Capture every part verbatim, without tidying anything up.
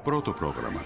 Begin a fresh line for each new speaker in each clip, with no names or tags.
πρώτο πρόγραμμα.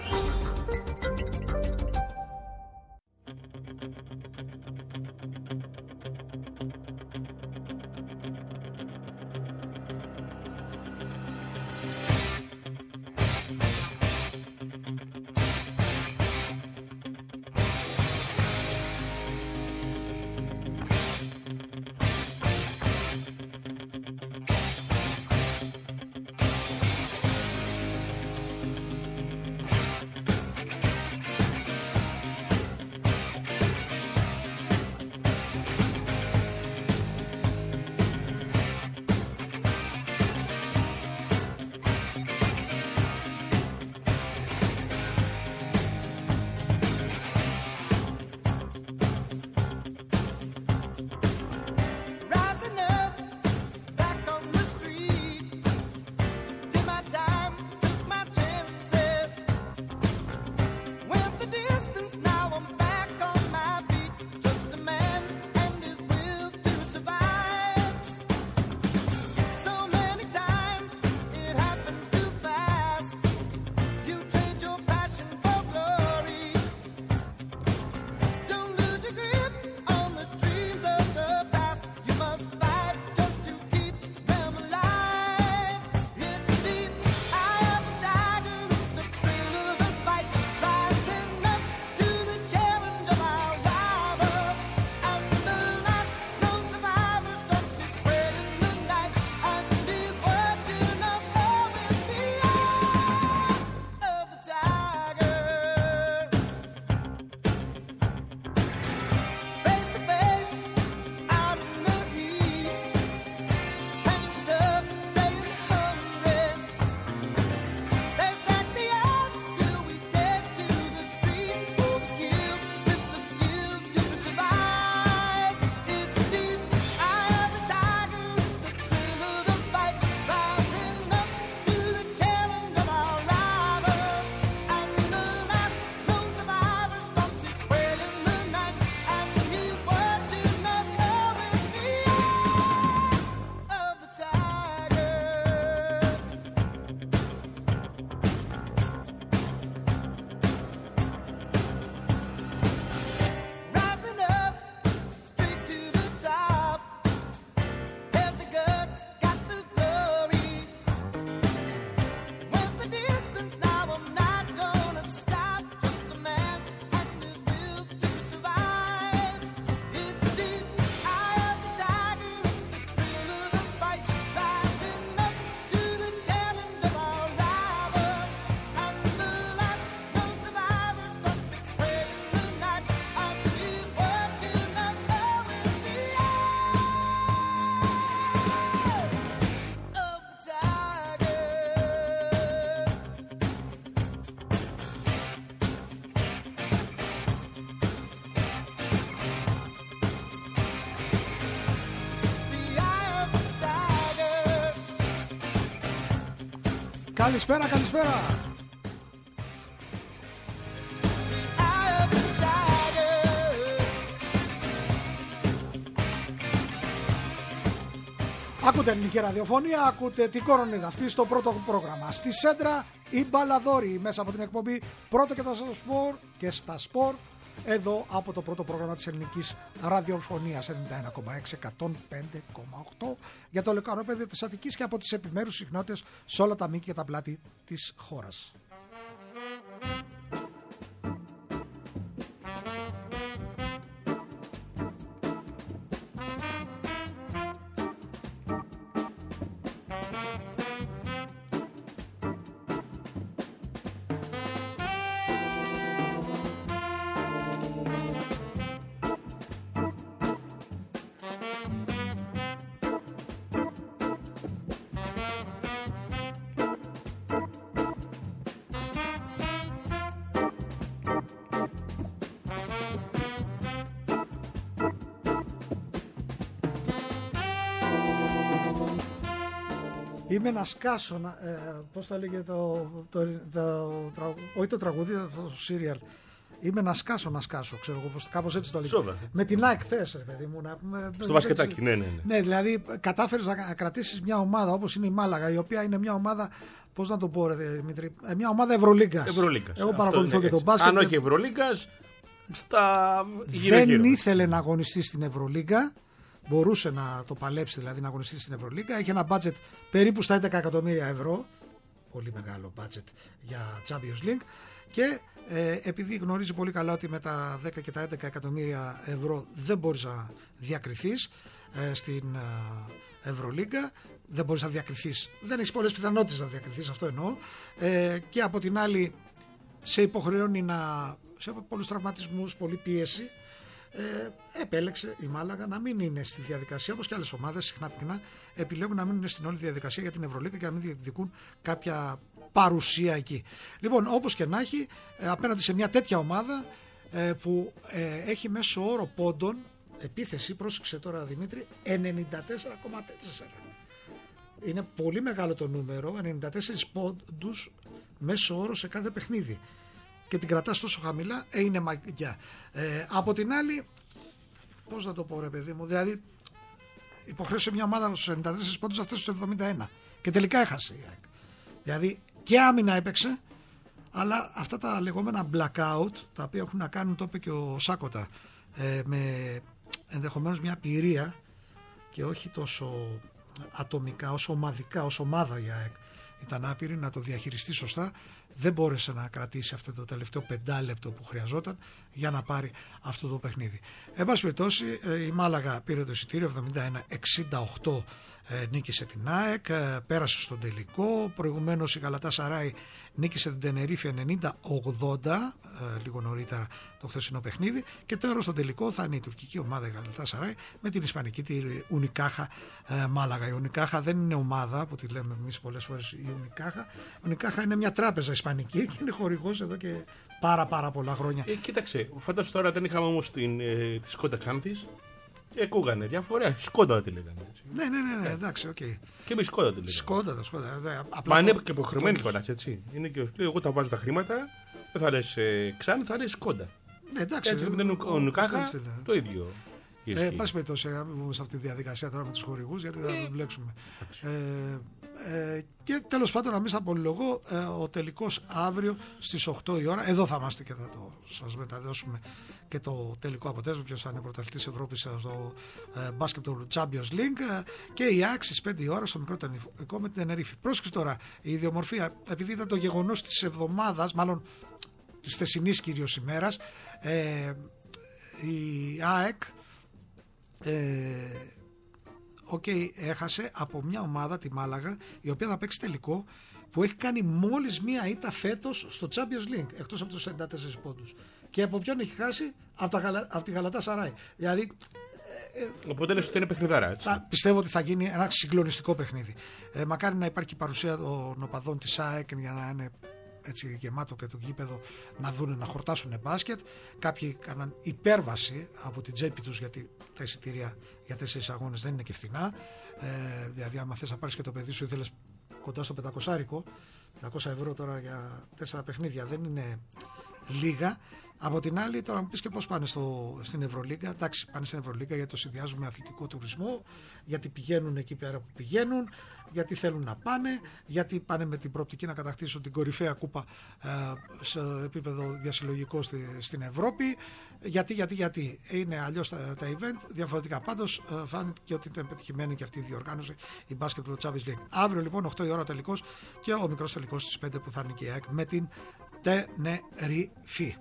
Καλησπέρα, καλησπέρα. Ακούτε ελληνική ραδιοφωνία, ακούτε την κορονίδα αυτή στο πρώτο πρόγραμμα. Στη Σέντρα η Μπαλαδόρη μέσα από την εκπομπή Πρώτο και τα σπορ και στα σπορ. Εδώ από το πρώτο πρόγραμμα της ελληνικής ραδιοφωνίας ενενήντα ένα κόμμα έξι, εκατόν πέντε κόμμα οκτώ για το λεκανόπεδο της Αττικής και από τις επιμέρους συχνότητες σε όλα τα μήκη και τα πλάτη της χώρας. Είμαι να σκάσω, να, ε, πώς θα λέγεται το, το, το, το, όχι το τραγούδι, το, το σύριαλ. Είμαι να σκάσω, να σκάσω. Ξέρω εγώ, κάπως έτσι το λέω. Με την ΑΕΚ θες, ρε παιδί μου. Να πούμε,
στο μπασκετάκι, ναι, ναι, ναι.
Ναι, δηλαδή κατάφερες να κρατήσεις μια ομάδα όπως είναι η Μάλαγα, η οποία είναι μια ομάδα. Πώς να το πω, ρε Δημήτρη, μια ομάδα Ευρωλίγκας.
Ευρωλίγκας.
Εγώ παρακολουθώ και τον μπάσκετ.
Αν όχι Ευρωλίγκας, στα
γύρω-γύρω. Δεν ήθελε να αγωνιστεί στην Ευρωλίγκα. Μπορούσε να το παλέψει, δηλαδή να αγωνιστεί στην Ευρωλίγκα. Είχε ένα budget περίπου στα έντεκα εκατομμύρια ευρώ. Πολύ μεγάλο budget για Champions League. Και ε, επειδή γνωρίζει πολύ καλά ότι με τα δέκα και τα έντεκα εκατομμύρια ευρώ δεν μπορείς να διακριθείς ε, στην ε, Ευρωλίγκα, δεν μπορείς να διακριθείς, δεν έχεις πολλές πιθανότητες να διακριθείς, αυτό εννοώ, ε, και από την άλλη σε υποχρεώνει να, σε πολλούς τραυματισμούς, πολλή πίεση, ε, επέλεξε η Μάλαγα να μην είναι στη διαδικασία, όπως και άλλες ομάδες συχνά πυκνά επιλέγουν να μην είναι στην όλη διαδικασία για την Ευρωλίγκα και να μην διεκδικούν κάποια παρουσία εκεί. Λοιπόν, όπως και να έχει, ε, απέναντι σε μια τέτοια ομάδα ε, που ε, έχει μέσο όρο πόντων, επίθεση, πρόσεξε τώρα Δημήτρη, ενενήντα τέσσερα κόμμα τέσσερα. Είναι πολύ μεγάλο το νούμερο, ενενήντα τέσσερις πόντους μέσο όρο σε κάθε παιχνίδι. Και την κρατάς τόσο χαμηλά, ε, είναι μαγιά. Ε, από την άλλη, πώς να το πω ρε παιδί μου, δηλαδή υποχρέωσε μια ομάδα στους ενενήντα τέσσερις πόντους, αυτές στους εβδομήντα ένα. Και τελικά έχασε η ΑΕΚ. Δηλαδή και άμυνα έπαιξε, αλλά αυτά τα λεγόμενα blackout, τα οποία έχουν να κάνουν, το είπε και ο Σάκοτα, ε, με ενδεχομένως μια πειρία και όχι τόσο ατομικά, όσο ομαδικά, ως ομάδα η ΑΕΚ ήταν άπειρη να το διαχειριστεί σωστά. Δεν μπόρεσε να κρατήσει αυτό το τελευταίο πεντάλεπτο που χρειαζόταν για να πάρει αυτό το παιχνίδι. Εν πάση περιπτώσει, η Μάλαγα πήρε το εισιτήριο εβδομήντα ένα εξήντα οκτώ, ε, νίκησε την ΑΕΚ, ε, πέρασε στον τελικό. Προηγουμένως η Γαλατάσαράι νίκησε την Τενερίφη ενενήντα ογδόντα, ε, λίγο νωρίτερα το χθεσινό παιχνίδι. Και τώρα στον τελικό θα είναι η τουρκική ομάδα η Γαλατάσαράι με την ισπανική τη Ουνικάχα ε, Μάλαγα. Η Ουνικάχα δεν είναι ομάδα που τη λέμε εμείς πολλές φορές η Ουνικάχα. Η Ουνικάχα είναι μια τράπεζα ισπανική και είναι χορηγός εδώ και πάρα πάρα πολλά χρόνια.
Ε, κοίταξε, φαντάσου τώρα δεν είχαμε όμως την, ε, τη Σκόντα Ξάνθης. Και ακούγανε διάφορα. Σκόντα τη λέγανε. Έτσι.
Ναι, ναι, ναι, ναι, εντάξει, οκ. Okay.
Και εμεί σκόντα τη λέγανε.
Σκόντα, τα σκόντα.
Μα είναι και υποχρεωμένη κιόλα, έτσι. Είναι και λέει, εγώ τα βάζω τα χρήματα, δεν θα λε ε, Ξάνθη, θα λε Σκόντα.
Ναι, εντάξει.
Έτσι, με την Ονουκάχα το ίδιο.
Ε, πάση περιπτώσει, να μην μπούμε σε αυτή τη διαδικασία τώρα με τους χορηγούς, γιατί θα το μπλέξουμε. Ε, ε, και τέλος πάντων, να μην σας απολυλογώ, ε, ο τελικός αύριο στις οκτώ η ώρα, εδώ θα είμαστε και θα το σας μεταδώσουμε και το τελικό αποτέλεσμα, ποιος θα είναι πρωταθλητής Ευρώπης στο ε, Basketball Champions League, ε, και η ΑΕΚ στις πέντε η ώρα στο μικρό Τενερικό με την Τενερίφη. Πρόσεξε τώρα, η ιδιομορφία, επειδή ήταν το γεγονός της εβδομάδας, μάλλον της θεσινής κυρίως ημέρας, ε, η ΑΕΚ Ε, okay, έχασε από μια ομάδα, τη Μάλαγα, η οποία θα παίξει τελικό, που έχει κάνει μόλις μία ήττα φέτος στο Champions League, εκτός από τους ενενήντα τέσσερις πόντους. Και από ποιον έχει χάσει? Από, τα, από τη Γαλατάσαράι. Δηλαδή,
ε, οπότε λες ότι είναι παιχνιδάρα, έτσι.
Θα, πιστεύω ότι θα γίνει ένα συγκλονιστικό παιχνίδι. Ε, μακάρι να υπάρχει παρουσία των οπαδών της ΑΕΚ για να είναι έτσι γεμάτο και το γήπεδο, να δουν, να χορτάσουν μπάσκετ. Κάποιοι κάναν υπέρβαση από την τσέπη τους, γιατί τα εισιτήρια για τέσσερις αγώνες δεν είναι και φθηνά. Ε, δηλαδή, άμα θες να πάρεις και το παιδί σου, ήθελες κοντά στο πεντακόσια ευρώ τώρα για τέσσερα παιχνίδια, δεν είναι λίγα. Από την άλλη, τώρα μου πεις και πώς πάνε στο, στην Ευρωλίγκα. Εντάξει, πάνε στην Ευρωλίγκα γιατί το συνδυάζουν με αθλητικό τουρισμό, γιατί πηγαίνουν εκεί πέρα που πηγαίνουν, γιατί θέλουν να πάνε, γιατί πάνε με την προοπτική να κατακτήσουν την κορυφαία κούπα ε, σε επίπεδο διασυλλογικό στη, στην Ευρώπη. Γιατί, γιατί, γιατί. Είναι αλλιώς τα, τα event, διαφορετικά. Πάντως ε, φάνηκε ότι ήταν πετυχημένη και αυτή η διοργάνωση, η Basketball Champions League. Αύριο λοιπόν, οκτώ η ώρα τελικός και ο μικρός τελικός στις πέντε που θα είναι και η ΑΕΚ με την Τενερίφη.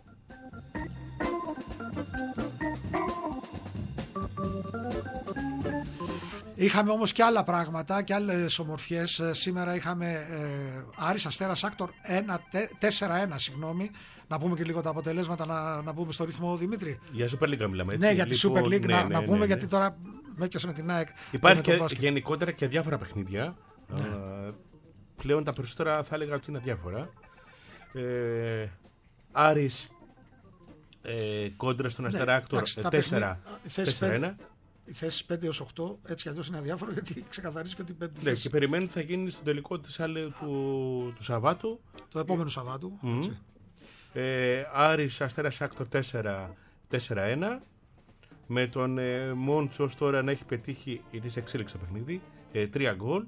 Είχαμε όμως και άλλα πράγματα και άλλες ομορφιές. Σήμερα είχαμε ε, Άρης Αστέρας Άκτορ τέσσερα ένα, συγγνώμη. Να πούμε και λίγο τα αποτελέσματα, να, να πούμε στο ρυθμό, Δημήτρη.
Για Super League μιλάμε, έτσι.
Ναι, για τη
λοιπόν,
Super League
ναι,
να,
ναι,
να
ναι,
πούμε,
ναι, ναι.
γιατί τώρα με έπιασε με την ΑΕΚ.
Υπάρχει και, και γενικότερα και διάφορα παιχνίδια.
Ναι.
Uh, πλέον τα περισσότερα θα έλεγα ότι είναι διάφορα. Ε, Άρης ε, κόντρα στον Αστέρα Άκτορ τέσσερα ένα.
Οι θέσεις πέντε έως οκτώ έτσι κι αλλιώς είναι αδιάφορο, γιατί ξεκαθαρίζει και ότι πέντε.
Ναι, και περιμένουν ότι θα γίνει στον τελικό της άλλη του, του Σαββάτου.
Το επόμενο Σαββάτου.
Mm-hmm.
Έτσι.
Ε, Άρης Αστέρας Άκτορ τέσσερα ένα. Με τον ε, Μόντς ως τώρα να έχει πετύχει, είναι σε εξέλιξη το παιχνίδι, ε, τρία γκολ.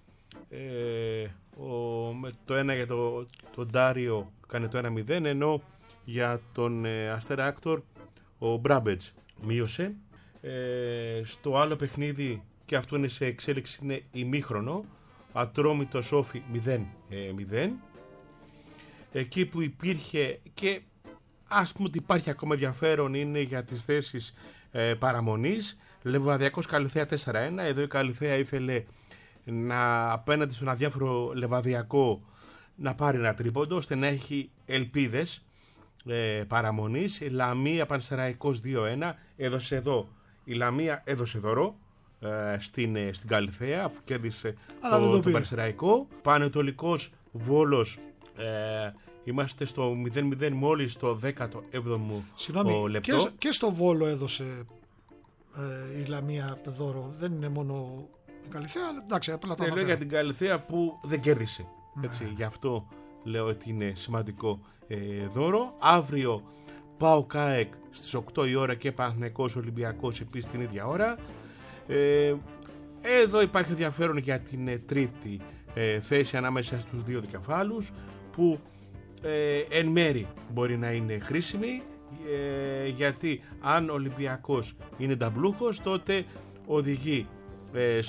Ε, ο, με το ένα για το, τον Ντάριο κάνει το ένα μηδέν, ενώ για τον ε, Αστέρα Άκτορ ο Μπράμπετς μείωσε. Ε, στο άλλο παιχνίδι, και αυτό είναι σε εξέλιξη, είναι ημίχρονο, Ατρόμητο Όφι μηδέν μηδέν. Εκεί που υπήρχε και ας πούμε ότι υπάρχει ακόμα ενδιαφέρον είναι για τις θέσεις ε, παραμονής. Λεβαδιακός Καλυθέα τέσσερα ένα. Εδώ η Καλυθέα ήθελε να, απέναντι στον αδιάφορο Λεβαδιακό, να πάρει ένα τρίποντο ώστε να έχει ελπίδες ε, παραμονής. Η Λαμία Πανσεραϊκός δύο ένα. Έδωσε εδώ, η Λαμία έδωσε δωρό ε, στην, ε, στην Καλυθέα, αφού κέρδισε το, το, το Πανσεραϊκό. Πανετολικός Βόλος, ε, είμαστε στο μηδέν μηδέν μόλις το δέκατο έβδομο
Συγγνώμη,
λεπτό.
Και, και στο Βόλο έδωσε ε, η Λαμία δώρο. Δεν είναι μόνο η Καλυθέα, αλλά εντάξει, απλά το
ναι, λέω για την Καλυθέα που δεν κέρδισε. Ναι. Έτσι, γι' αυτό λέω ότι είναι σημαντικό ε, δώρο. Αύριο ΠΑΟΚ ΑΕΚ στις οκτώ η ώρα και Παναθηναϊκός Ολυμπιακός επίσης την ίδια ώρα. Ε, εδώ υπάρχει ενδιαφέρον για την ε, τρίτη ε, θέση ανάμεσα στους δύο δικεφάλους, που ε, εν μέρη μπορεί να είναι χρήσιμη, ε, γιατί αν ο Ολυμπιακός είναι νταμπλούχος, τότε οδηγεί ε,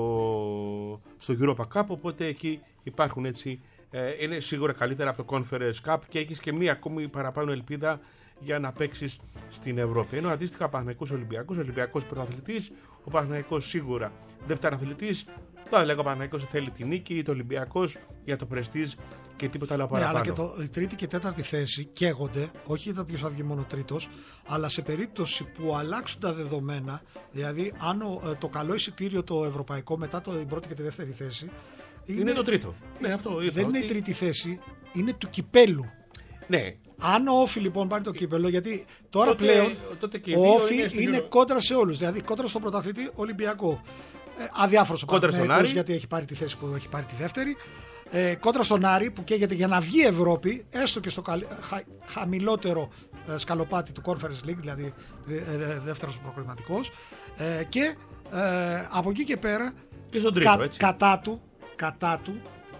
στο, στο Europa Cup, οπότε εκεί υπάρχουν έτσι, ε, είναι σίγουρα καλύτερα από το Conference Cup και έχεις και μία ακόμη παραπάνω ελπίδα για να παίξεις στην Ευρώπη. Ενώ αντίστοιχα Παναθηναϊκός Ολυμπιακός, ο Ολυμπιακός πρωταθλητής, ο Παναθηναϊκός σίγουρα δευτεραθλητής. Τώρα λέγω ο Παναθηναϊκός θέλει τη νίκη, το Ολυμπιακός για το πρεστίζ και τίποτα άλλο παραπάνω.
Ναι, αλλά και το, η τρίτη και τέταρτη θέση καίγονται, όχι για το ποιος θα βγει μόνο τρίτος, αλλά σε περίπτωση που αλλάξουν τα δεδομένα, δηλαδή αν ο, το καλό εισιτήριο το ευρωπαϊκό μετά το, την πρώτη και τη δεύτερη θέση.
Είναι, είναι το τρίτο. Ναι, αυτό
δεν
ότι...
είναι η τρίτη θέση, είναι του κυπέλου.
Ναι.
Αν ο Όφι λοιπόν πάρει το κύπελο, γιατί τώρα
τότε,
πλέον
τότε
ο Όφι είναι, είναι κόντρα σε όλους. Δηλαδή κόντρα στον πρωταθλητή Ολυμπιακό. Ε, αδιάφορος ο Παναθηναϊκός, γιατί έχει πάρει τη θέση που έχει πάρει τη δεύτερη. Ε, κόντρα στον Άρη που καίγεται για να βγει Ευρώπη, έστω και στο καλ, χα, χαμηλότερο ε, σκαλοπάτι του Conference League, δηλαδή ε, ε, δεύτερος προκριματικός. Ε, και ε, από εκεί και πέρα,
και στον τρίτο, κα, έτσι.
Κατά, του, κατά του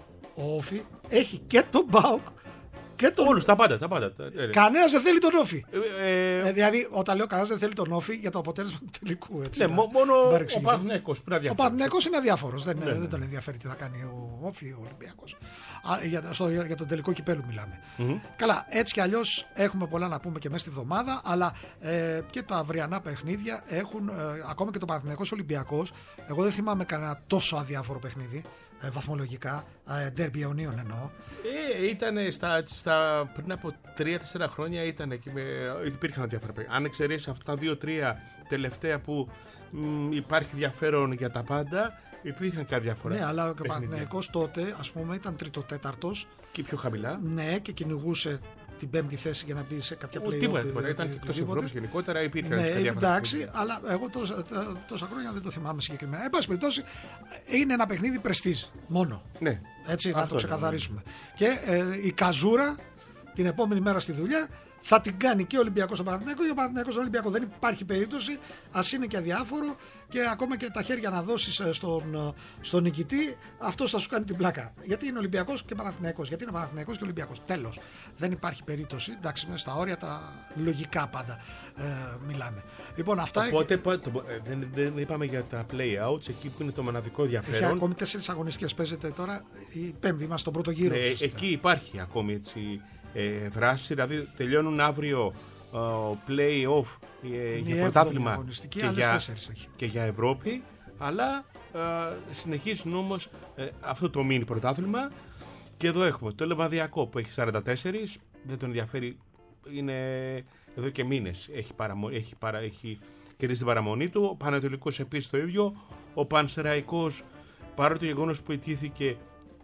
ο Όφι έχει και τον ΠΑΟΚ. Τον...
Όλους, τα πάντα, τα πάντα.
Κανένας δεν θέλει τον Όφι.
Ε, ε...
Ε, δηλαδή, όταν λέω κανένας δεν θέλει τον Όφι για το αποτέλεσμα του τελικού. Έτσι,
ναι,
να...
μόνο ο Παναθηναϊκός. Ο
Παναθηναϊκός είναι αδιάφορος. Δεν,
ναι, ναι.
δεν τον ενδιαφέρει τι θα κάνει ο Όφι, ο Ολυμπιακός. Α, για, στο, για, για τον τελικό κυπέλου μιλάμε.
Mm-hmm.
Καλά, έτσι κι αλλιώς έχουμε πολλά να πούμε και μέσα στη βδομάδα, αλλά ε, και τα αυριανά παιχνίδια έχουν, ε, ακόμα και το Παναθηναϊκός Ολυμπιακός. Εγώ δεν θυμάμαι κανένα τόσο αδιάφορο παιχνίδι. Ε, βαθμολογικά, ντέρμπι αιωνίων εννοώ.
Ε, ήταν στα, στα, πριν από τρία τέσσερα χρόνια ήταν εκεί με, υπήρχαν διάφορα παιχνίδια. Αν εξαιρέσει αυτά τα δύο τρία τελευταία που μ, υπάρχει ενδιαφέρον για τα πάντα, υπήρχαν κάποια διαφορά.
Ναι, αλλά ο Παναθηναϊκός τότε, ας πούμε, ήταν τρίτο-τέταρτος.
Και πιο χαμηλά.
Ναι, και κυνηγούσε την πέμπτη θέση για να μπει σε κάποια play-off.
Τίποτα, τίποτα. Ήταν εκτός Ευρώπης γενικότερα, υπήρχαν
ναι,
κάποια
εντάξει, αλλά εγώ τόσα, τόσα χρόνια δεν το θυμάμαι συγκεκριμένα. Εν πάση περιπτώσει, είναι ένα παιχνίδι πρεστίζ μόνο.
Ναι.
Έτσι, να το ξεκαθαρίσουμε. Ναι. Και ε, η καζούρα την επόμενη μέρα στη δουλειά θα την κάνει και ο Ολυμπιακός στον Παναθηναϊκό και ο Παναθηναϊκός στον Ολυμπιακό. Δεν υπάρχει περίπτωση, ας είναι και αδιάφορο, και ακόμα και τα χέρια να δώσεις στον, στον νικητή, αυτός θα σου κάνει την πλάκα. Γιατί είναι Ολυμπιακός και Παναθηναϊκός. Γιατί είναι Παναθηναϊκός και Ολυμπιακός. Τέλος. Δεν υπάρχει περίπτωση. Εντάξει, μέσα στα όρια τα λογικά πάντα ε, μιλάμε. Λοιπόν, αυτά.
Οπότε, έχει... το, δεν, δεν είπαμε για τα play-outs, εκεί που είναι το μοναδικό ενδιαφέρον.
Έχει ακόμη τέσσερις αγωνιστικές. Παίζεται τώρα η πέμπτη, είμαστε στον πρώτο γύρο.
Ε, εκεί υπάρχει ακόμη έτσι. Ε, δράση, δηλαδή τελειώνουν αύριο uh, play-off ε, για πρωτάθλημα και για, και για Ευρώπη, αλλά uh, συνεχίζουν όμως uh, αυτό το μίνι πρωτάθλημα. Και εδώ έχουμε το Λεβαδιακό που έχει σαράντα τέσσερα, δεν τον ενδιαφέρει, είναι εδώ και μήνες, έχει, παραμο, έχει, παρα, έχει κερδίσει την παραμονή του. Ο Πανατολικός επίσης το ίδιο. Ο Πανσεραϊκός, παρά το γεγονός που ιτήθηκε,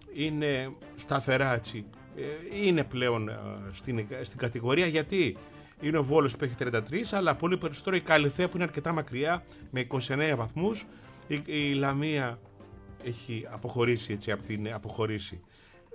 είναι σταθερά έτσι. Είναι πλέον στην, στην κατηγορία, γιατί είναι ο Βόλος που έχει τριάντα τρία, αλλά πολύ περισσότερο η Καλυθέα που είναι αρκετά μακριά με είκοσι εννέα βαθμούς. Η, η Λαμία έχει αποχωρήσει, έτσι, από την αποχωρήσει.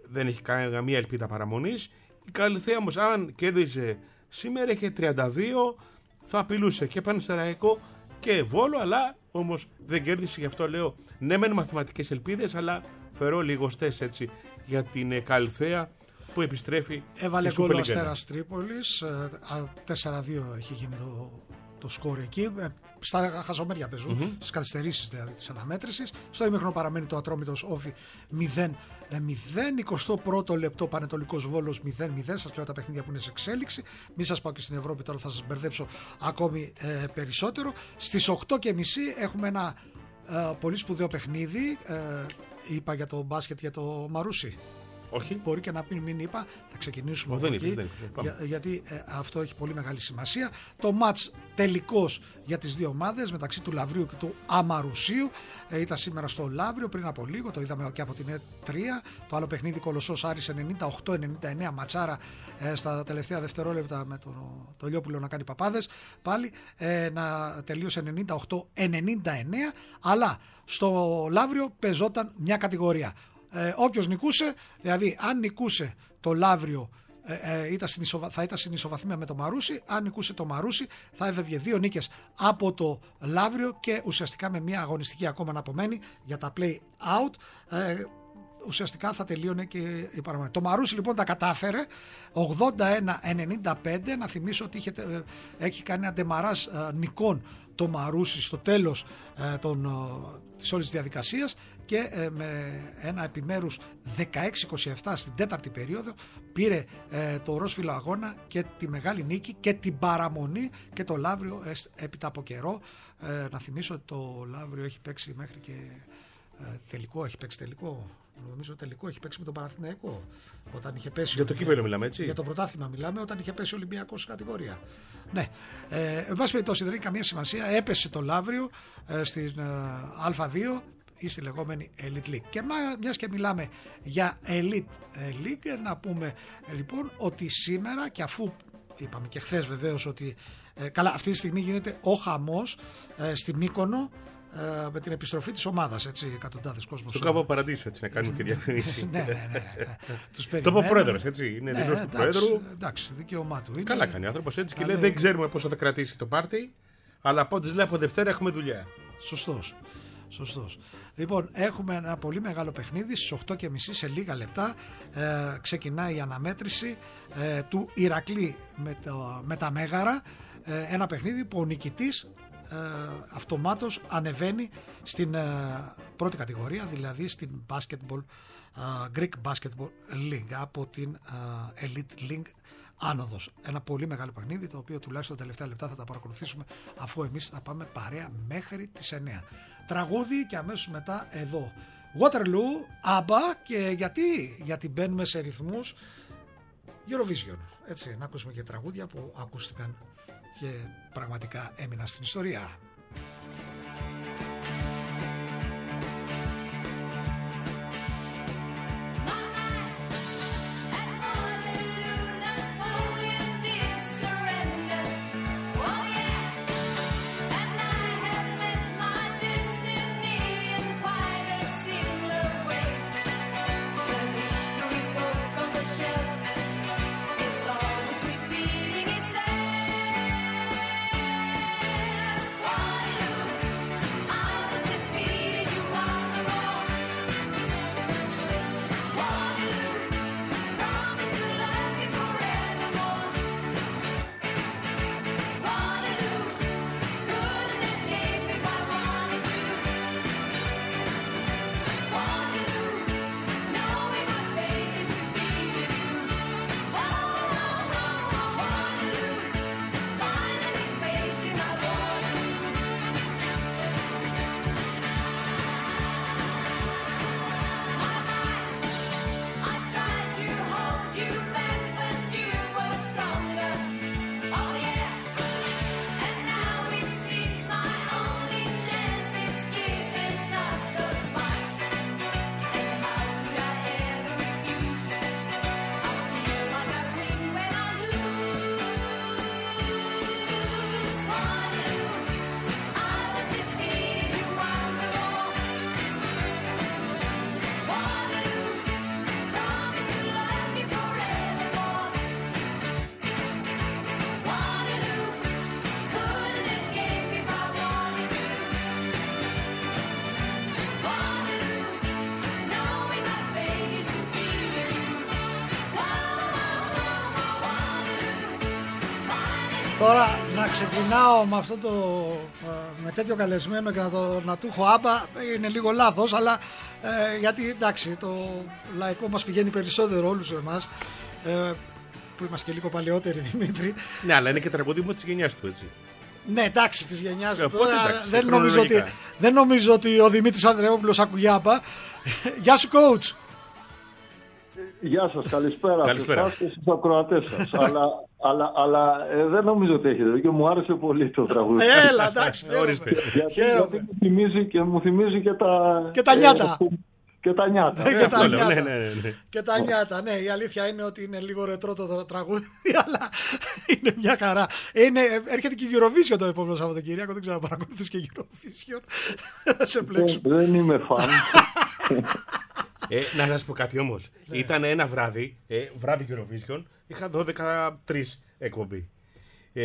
δεν έχει καμία ελπίδα παραμονής. Η Καλυθέα όμως, αν κέρδιζε σήμερα, είχε τριάντα δύο, θα απειλούσε και Πανσεραϊκό και Βόλο, αλλά όμως δεν κέρδισε. Γι' αυτό λέω ναι μεν μαθηματικές ελπίδες, αλλά φερώ λιγοστές έτσι για την Καλυθέα που επιστρέφει.
Έβαλε γκολ ο Αστέρας Τρίπολης, τέσσερα δύο έχει γίνει το, το σκορ εκεί, στα χασομέρια παίζουν, mm-hmm. στις καθυστερήσεις δηλαδή της αναμέτρησης. Στο ημίχρονο παραμένει το Ατρόμητος Όφι μηδέν μηδέν, εικοστό πρώτο λεπτό Πανετολικός Βόλος μηδέν μηδέν. Σας λέω τα παιχνίδια που είναι σε εξέλιξη, μην σας πάω και στην Ευρώπη, τώρα θα σας μπερδέψω ακόμη ε, περισσότερο. Στις οκτώ και μισή έχουμε ένα ε, πολύ σπουδαίο παιχνίδι, ε, είπα για το μπάσκετ, για το Μαρούσι.
Όχι.
Μπορεί και να πει μην είπα, θα ξεκινήσουμε
από
εκεί,
δεν
για, γιατί ε, αυτό έχει πολύ μεγάλη σημασία. Το μάτς τελικός για τις δύο ομάδες μεταξύ του Λαυρίου και του Αμαρουσίου ε, ήταν σήμερα στο Λαύριο πριν από λίγο, το είδαμε και από την ΕΤ τρία. Το άλλο παιχνίδι Κολοσσός Άρης ενενήντα οκτώ ενενήντα εννέα, ματσάρα ε, στα τελευταία δευτερόλεπτα με το, το Λιόπουλο να κάνει παπάδες πάλι, ε, να τελείωσε ενενήντα οκτώ ενενήντα εννέα, αλλά στο Λαύριο παίζονταν μια κατηγορία. Ε, όποιος νικούσε, δηλαδή αν νικούσε το Λαύριο ε, ε, ήταν συνισοβα... θα ήταν συνισοβαθμία με το Μαρούσι, αν νικούσε το Μαρούσι θα έβεβγε δύο νίκες από το Λαύριο και ουσιαστικά με μια αγωνιστική ακόμα να απομένει για τα play out, ε, ουσιαστικά θα τελείωνε και η παραμονή. Το Μαρούσι λοιπόν τα κατάφερε ογδόντα ένα ενενήντα πέντε, να θυμίσω ότι είχε, ε, έχει κάνει ένα ντεμαράζ ε, νικών το Μαρούσι στο τέλος ε, των, ε, της όλης της διαδικασίας και ε, με ένα επιμέρους δεκαέξι είκοσι επτά στην τέταρτη περίοδο πήρε ε, το ορόσφυλο αγώνα και τη μεγάλη νίκη και την παραμονή και το Λαύριο ε, έπειτα από καιρό. Ε, να θυμίσω ότι το Λαύριο έχει παίξει μέχρι και ε, τελικό, έχει παίξει τελικό. Νομίζω τελικό έχει παίξει με τον Παναθηναϊκό όταν είχε πέσει.
Για το κύπελλο μιλάμε, έτσι.
Για το πρωτάθλημα μιλάμε, όταν είχε πέσει ο Ολυμπιακός στην κατηγορία. Ναι. Ε, εν πάση περιπτώσει δεν έχει καμία σημασία. Έπεσε το Λαύριο ε, στην ε, Α2 ή στη λεγόμενη Elite League. Και μιας και μιλάμε για Elite League, να πούμε λοιπόν ότι σήμερα, και αφού είπαμε και χθες βεβαίως ότι ε, καλά, αυτή τη στιγμή γίνεται ο χαμός ε, στη Μύκονο με την επιστροφή της ομάδας, έτσι, εκατοντάδες κόσμος.
Στο Κάβο Παραδείσου, έτσι, να κάνουμε και διαφήμιση.
ναι, ναι, ναι, ναι. Τους
το είπε ο πρόεδρος, έτσι, είναι
ναι,
δήλωση του πρόεδρου.
Εντάξει, δικαίωμά του είναι.
Καλά κάνει ο άνθρωπος, έτσι, και λέει δεν ξέρουμε πόσο θα κρατήσει το πάρτι, αλλά από ό,τι λέει από Δευτέρα έχουμε δουλειά.
Σωστός. Σωστός. Λοιπόν, έχουμε ένα πολύ μεγάλο παιχνίδι στις οκτώ και μισή, σε λίγα λεπτά ε, ξεκινάει η αναμέτρηση ε, του Ηρακλή με, το, με τα Μέγαρα, ε, ένα παιχνίδι που ο νικητής ε, αυτομάτως ανεβαίνει στην ε, πρώτη κατηγορία, δηλαδή στην basketball, ε, Greek Basketball League, από την ε, Elite League άνοδος. Ένα πολύ μεγάλο παιχνίδι, το οποίο τουλάχιστον τα τελευταία λεπτά θα τα παρακολουθήσουμε, αφού εμείς θα πάμε παρέα μέχρι τις εννέα. Τραγούδι και αμέσως μετά εδώ Waterloo, ABBA, και γιατί, γιατί μπαίνουμε σε ρυθμούς Eurovision, έτσι, να ακούσουμε και τραγούδια που ακούστηκαν και πραγματικά έμειναν στην ιστορία.
Wow.
Τώρα να ξεκινάω με αυτό το με τέτοιο καλεσμένο και να, το, να του έχω άμπα είναι λίγο λάθος, αλλά ε, γιατί εντάξει το λαϊκό μας πηγαίνει περισσότερο όλους εμάς ε, που είμαστε και λίγο παλαιότεροι, Δημήτρη.
Ναι, αλλά είναι και τραγούδι μου της γενιάς του, έτσι.
Ναι, εντάξει, της γενιάς του.
Εντάξει,
δεν, νομίζω ότι, δεν νομίζω ότι ο Δημήτρης Ανδρεόπουλος ακούει άμπα. Γεια σου, coach.
Γεια σας, καλησπέρα.
Καλησπέρα.
Στους ακροατές σας. αλλά αλλά, αλλά ε, δεν νομίζω ότι έχετε και μου άρεσε πολύ το τραγούδι.
Έλα, εντάξει.
Ορίστε.
Γιατί, γιατί μου, θυμίζει και, μου θυμίζει και τα...
Και τα νιάτα.
Ε, και τα νιάτα.
Και
Ε,
τα
αυτό λέω,
νιάτα.
ναι, ναι, ναι.
Και τα νιάτα, ναι. Η αλήθεια είναι ότι είναι λίγο ρετρό το τραγούδι, αλλά είναι μια χαρά. Είναι, έρχεται και η Eurovision το επόμενο Σαββατοκύριακο. Δεν ξέρω αν παρακολουθείς και Eurovision. Σε πλέξω.
δεν, δεν είμαι φαν.
Ε, να σας πω κάτι όμως.
Ναι.
Ήταν ένα βράδυ, ε, βράδυ Eurovision, είχα δώδεκα τρία εκπομπή. Ε,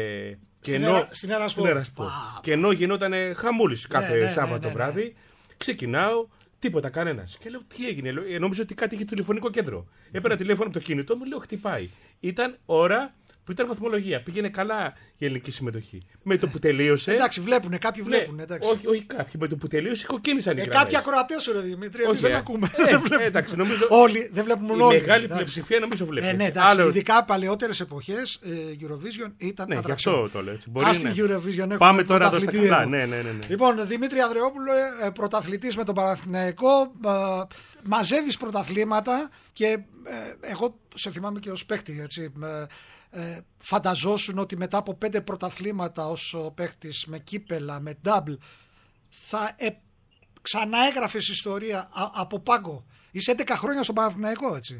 και
Στην
ενώ,
Ερα- στην Ερασπορ.
Ερασπορ.
Α.
Και ενώ γινόταν χαμούλης κάθε
ναι, ναι,
Σάββατο
ναι, ναι.
βράδυ, ξεκινάω, τίποτα κανένας. Και λέω, τι έγινε, λέω, ε, νόμιζα ότι κάτι είχε τηλεφωνικό κέντρο. Έπαιρνα τηλέφωνο από το κινητό μου, λέω, χτυπάει. Ήταν ώρα που ήταν βαθμολογία. Πήγαινε καλά η ελληνική συμμετοχή. Με το που τελείωσε.
Εντάξει, βλέπουν, κάποιοι
ναι,
βλέπουν. Εντάξει.
όχι, όχι κάποιοι. Με το που τελείωσε, κοκκίνησαν οι
Ε,
γραμμές.
κάποιοι ακροατές σου, ρε Δημήτρη, εμείς
Όχι,
δεν
ε.
ακούμε.
Ε,
Δεν βλέπουμε.
εντάξει, νομίζω-
Όλοι, δεν βλέπουμε
Η
όλοι.
μεγάλη
εντάξει.
πλειοψηφία νομίζω βλέπει.
Ε, ναι,
έτσι.
εντάξει,
Άλλο-
ειδικά παλαιότερες εποχές ε, Eurovision ήταν
Ναι, γι'
ατραξιόν.
αυτό το λέω. Έτσι. Μπορεί
Ας
να-
τη Eurovision έχουμε
Πάμε τώρα εδώ στα
πρωταθλητή
καλά.
εδώ.
Ναι, ναι, ναι, ναι.
Λοιπόν, Δημήτρη Ανδρεόπουλο, ε, πρωταθλητής με τον Παναθηναϊκό, ε, μαζεύεις πρωταθλήματα και ε, εγώ σε θυμάμαι και ως παίκτη, έτσι, ε, ε, φανταζόσουν ότι μετά από πέντε πρωταθλήματα ως παίκτης με κύπελα, με double, θα ε, ξαναέγραφες ιστορία α, από πάγκο. Είσαι έντεκα χρόνια στον Παναθηναϊκό, έτσι.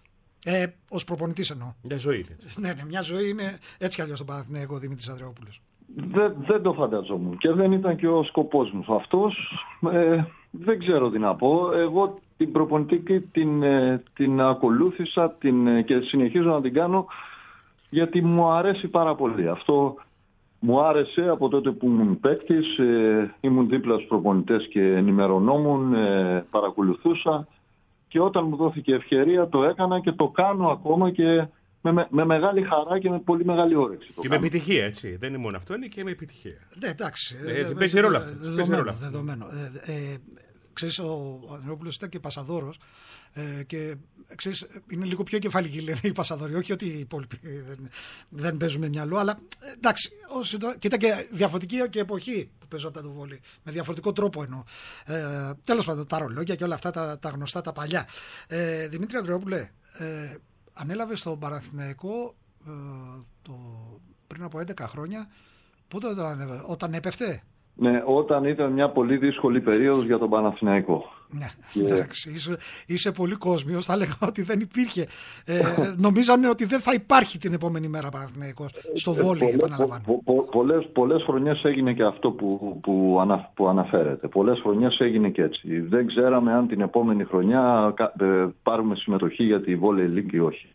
Ε, ως προπονητής εννοώ.
Μια ζωή είναι. Έτσι.
Ναι, ναι, μια ζωή είναι έτσι κι αλλιώς στον Παναθηναϊκό, ο Δημήτρης Ανδρεόπουλος.
δεν, δεν το φανταζόμουν και δεν ήταν και ο σκοπός μου αυτός. Ε, δεν ξέρω τι να πω. Εγώ την προπονητική την, ε, την ακολούθησα την, ε, και συνεχίζω να την κάνω γιατί μου αρέσει πάρα πολύ. Αυτό μου άρεσε από τότε που ήμουν παίκτης, ε, ήμουν δίπλα στους προπονητές και ενημερωνόμουν, ε, παρακολουθούσα και όταν μου δόθηκε ευκαιρία το έκανα και το κάνω ακόμα και με, με, με μεγάλη χαρά και με πολύ μεγάλη όρεξη. Το
Και με
κάνω.
επιτυχία, έτσι. Δεν είναι μόνο αυτό, είναι και με επιτυχία.
Ναι, εντάξει.
Ε,
ε,
έτσι,
ε,
παίζει
ε,
ρόλο αυτό,
δεδομένο,
παίζει ρόλο αυτό.
δεδομένο. Ε, ε, ξέρεις, ο Ανδρεόπουλος ήταν και πασαδόρος ε, και ξέρεις, είναι λίγο πιο κεφαλική λένε οι πασαδόροι. Όχι ότι οι υπόλοιποι δεν, δεν παίζουν με μυαλό, αλλά ε, εντάξει. Όσο το, και ήταν και διαφορετική και εποχή που παίζονταν το βόλεϊ. Με διαφορετικό τρόπο εννοώ. Ε, τέλος πάντων, τα ρολόγια και όλα αυτά τα, τα γνωστά, τα παλιά. Ε, Δημήτρη Ανδρεόπουλε, ε, ανέλαβε στον Παναθηναϊκό ε, το, πριν από έντεκα χρόνια. Πότε όταν, όταν έπεφτε.
Ναι, όταν ήταν μια πολύ δύσκολη περίοδος για τον Παναθηναϊκό.
Ναι,
Yeah.
εντάξει, είσαι, είσαι πολύ κόσμιος. Θα έλεγα ότι δεν υπήρχε. Ε, νομίζανε ότι δεν θα υπάρχει την επόμενη μέρα Παναθηναϊκός στο βόλεϊ, επαναλαμβάνω.
Πο, πο, πολλές, πολλές χρονιές έγινε και αυτό που, που, ανα, που αναφέρεται. Πολλές χρονιές έγινε και έτσι. Δεν ξέραμε αν την επόμενη χρονιά ε, πάρουμε συμμετοχή για τη Volley League ή όχι.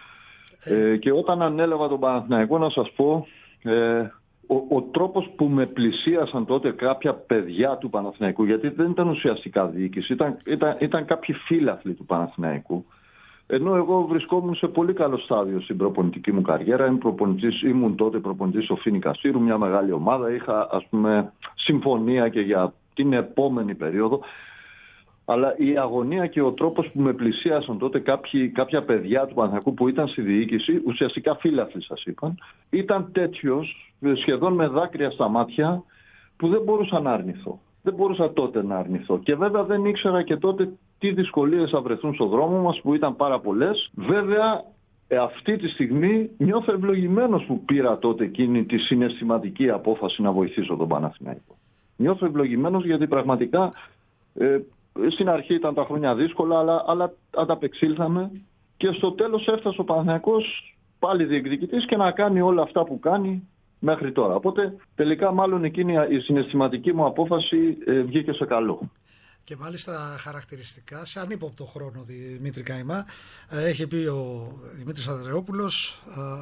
Ε, ε, και όταν ανέλαβα τον Παναθηναϊκό, να σας πω, ε, ο, ο τρόπος που με πλησίασαν τότε κάποια παιδιά του Παναθηναϊκού, γιατί δεν ήταν ουσιαστικά διοίκηση, ήταν, ήταν, ήταν κάποιοι φίλαθλοι του Παναθηναϊκού, ενώ εγώ βρισκόμουν σε πολύ καλό στάδιο στην προπονητική μου καριέρα. Ήμουν, προπονητής, ήμουν τότε προπονητής στο Φίνικα Σύρου, μια μεγάλη ομάδα. Είχα, ας πούμε, συμφωνία και για την επόμενη περίοδο. Αλλά η αγωνία και ο τρόπος που με πλησίασαν τότε κάποιοι, κάποια παιδιά του Παναθηναϊκού που ήταν στη διοίκηση, ουσιαστικά φίλαθλοι σας είπαν, ήταν τέτοιος, σχεδόν με δάκρυα στα μάτια, που δεν μπορούσα να αρνηθώ. Δεν μπορούσα τότε να αρνηθώ. Και βέβαια δεν ήξερα και τότε τι δυσκολίες θα βρεθούν στον δρόμο μας, που ήταν πάρα πολλές. Βέβαια, ε, αυτή τη στιγμή νιώθω ευλογημένος που πήρα τότε εκείνη τη συναισθηματική απόφαση να βοηθήσω τον Παναθηναϊκό. Νιώθω ευλογημένος γιατί πραγματικά ε, στην αρχή ήταν τα χρόνια δύσκολα, αλλά, αλλά ανταπεξήλθαμε και στο τέλος έφτασε ο Παναθηναϊκός πάλι διεκδικητής και να κάνει όλα αυτά που κάνει μέχρι τώρα. Οπότε τελικά μάλλον εκείνη η συναισθηματική μου απόφαση ε, βγήκε σε καλό.
Και μάλιστα χαρακτηριστικά, σε ανύποπτο χρόνο, Δημήτρη Καϊμά, έχει πει ο Δημήτρης Ανδρεόπουλος,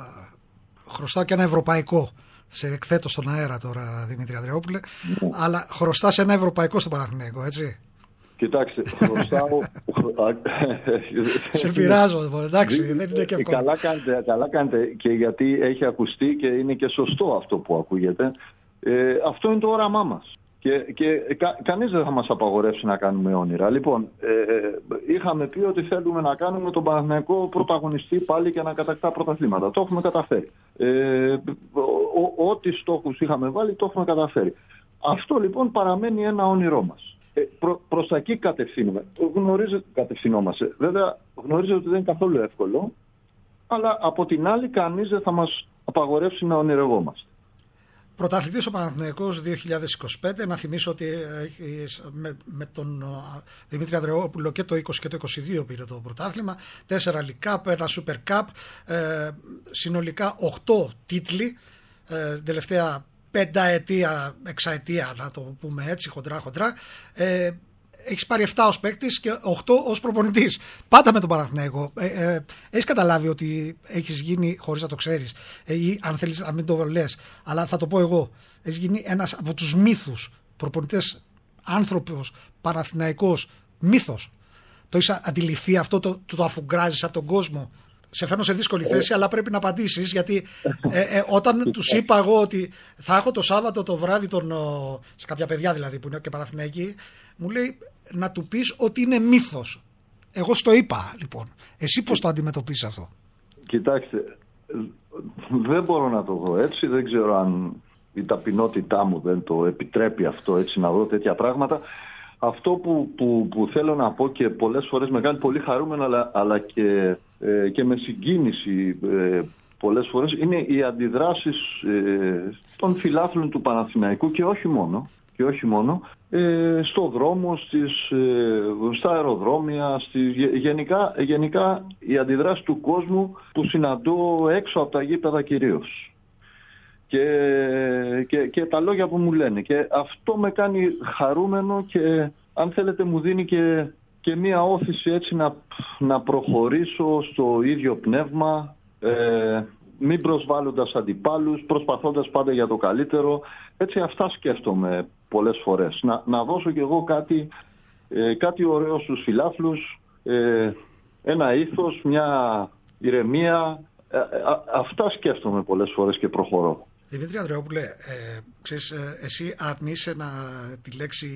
χρωστάω και ένα ευρωπαϊκό. Σε εκθέτω στον αέρα τώρα, Δημήτρη Ανδρεόπουλε, mm. αλλά χρωστάς ένα ευρωπαϊκό στο Παναθηναϊκό, έτσι.
Κοιτάξτε, χρωστάω...
Σε πειράζω, εντάξει, δεν είναι και εύκολο.
Καλά κάνετε, καλά κάνετε και γιατί έχει ακουστεί και είναι και σωστό αυτό που ακούγεται. Ε, αυτό είναι το όραμά μας. Και, και κα, κανείς δεν θα μας απαγορεύσει να κάνουμε όνειρα. Λοιπόν, ε, είχαμε πει ότι θέλουμε να κάνουμε τον Παναθηναϊκό πρωταγωνιστή πάλι και να κατακτά πρωταθλήματα. Το έχουμε καταφέρει. Ε, ό,τι στόχους είχαμε βάλει το έχουμε καταφέρει. Αυτό λοιπόν παραμένει ένα όνειρό μας. Ε, προ, προς τα εκεί κατευθύνουμε. Γνωρίζετε, κατευθυνόμαστε. Βέβαια γνωρίζετε ότι δεν είναι καθόλου εύκολο, αλλά από την άλλη κανείς δεν θα μας απαγορεύσει να ονειρευόμαστε.
Πρωταθλητής ο Παναθηναϊκός δύο χιλιάδες είκοσι πέντε. Να θυμίσω ότι με, με τον Δημήτρη Ανδρεόπουλο και το είκοσι και το είκοσι δύο πήρε το πρωτάθλημα. Τέσσερα League Cup, ένα Super Cup, ε, συνολικά οκτώ τίτλοι. Ε, τελευταία πενταετία, εξαετία, να το πούμε έτσι, χοντρά χοντρά. Ε, έχεις πάρει επτά ως παίκτης και οκτώ ως προπονητής. Πάντα με τον Παναθηναϊκό. Ε, ε, έχεις καταλάβει ότι έχεις γίνει, χωρίς να το ξέρεις, ε, ή αν θέλεις να μην το λες, αλλά θα το πω εγώ, έχεις γίνει ένας από τους μύθους προπονητές, άνθρωπος, Παναθηναϊκός, μύθος. Το έχεις αντιληφθεί αυτό, το, το, το αφουγκράζεις από τον κόσμο? Σε φέρνω σε δύσκολη θέση, αλλά πρέπει να απαντήσεις, γιατί ε, ε, όταν τους είπα εγώ ότι θα έχω το Σάββατο το βράδυ, τον, σε κάποια παιδιά δηλαδή που είναι και Παναθηναϊκοί, μου λέει να του πεις ότι είναι μύθος. Εγώ στο είπα λοιπόν. Εσύ πώς το αντιμετωπίζεις αυτό?
Κοιτάξτε, δεν μπορώ να το δω έτσι. Δεν ξέρω αν η ταπεινότητά μου δεν το επιτρέπει αυτό, έτσι, να δω τέτοια πράγματα. Αυτό που, που, που θέλω να πω και πολλές φορές με κάνει πολύ χαρούμενο, αλλά, αλλά και, ε, και με συγκίνηση ε, πολλές φορές, είναι οι αντιδράσεις ε, των φιλάθλων του Παναθηναϊκού και όχι μόνο, και όχι μόνο ε, στο δρόμο, στις, ε, στα αεροδρόμια, στις, γενικά, γενικά οι αντιδράσεις του κόσμου που συναντώ έξω από τα γήπεδα κυρίως. Και, και, και τα λόγια που μου λένε. Και αυτό με κάνει χαρούμενο και αν θέλετε μου δίνει και, και μία όθηση έτσι να, να προχωρήσω στο ίδιο πνεύμα, ε, μην προσβάλλοντας αντιπάλους, προσπαθώντας πάντα για το καλύτερο. Έτσι αυτά σκέφτομαι πολλές φορές. Να, να δώσω κι εγώ κάτι, ε, κάτι ωραίο στους φιλάθλους, ε, ένα ήθος, μια ηρεμία. Ε, ε, αυτά σκέφτομαι πολλές φορές και προχωρώ.
Δημήτρη Ανδρεόπουλε, ε, ξέρεις, ε, εσύ αρνείσαι να, τη λέξη,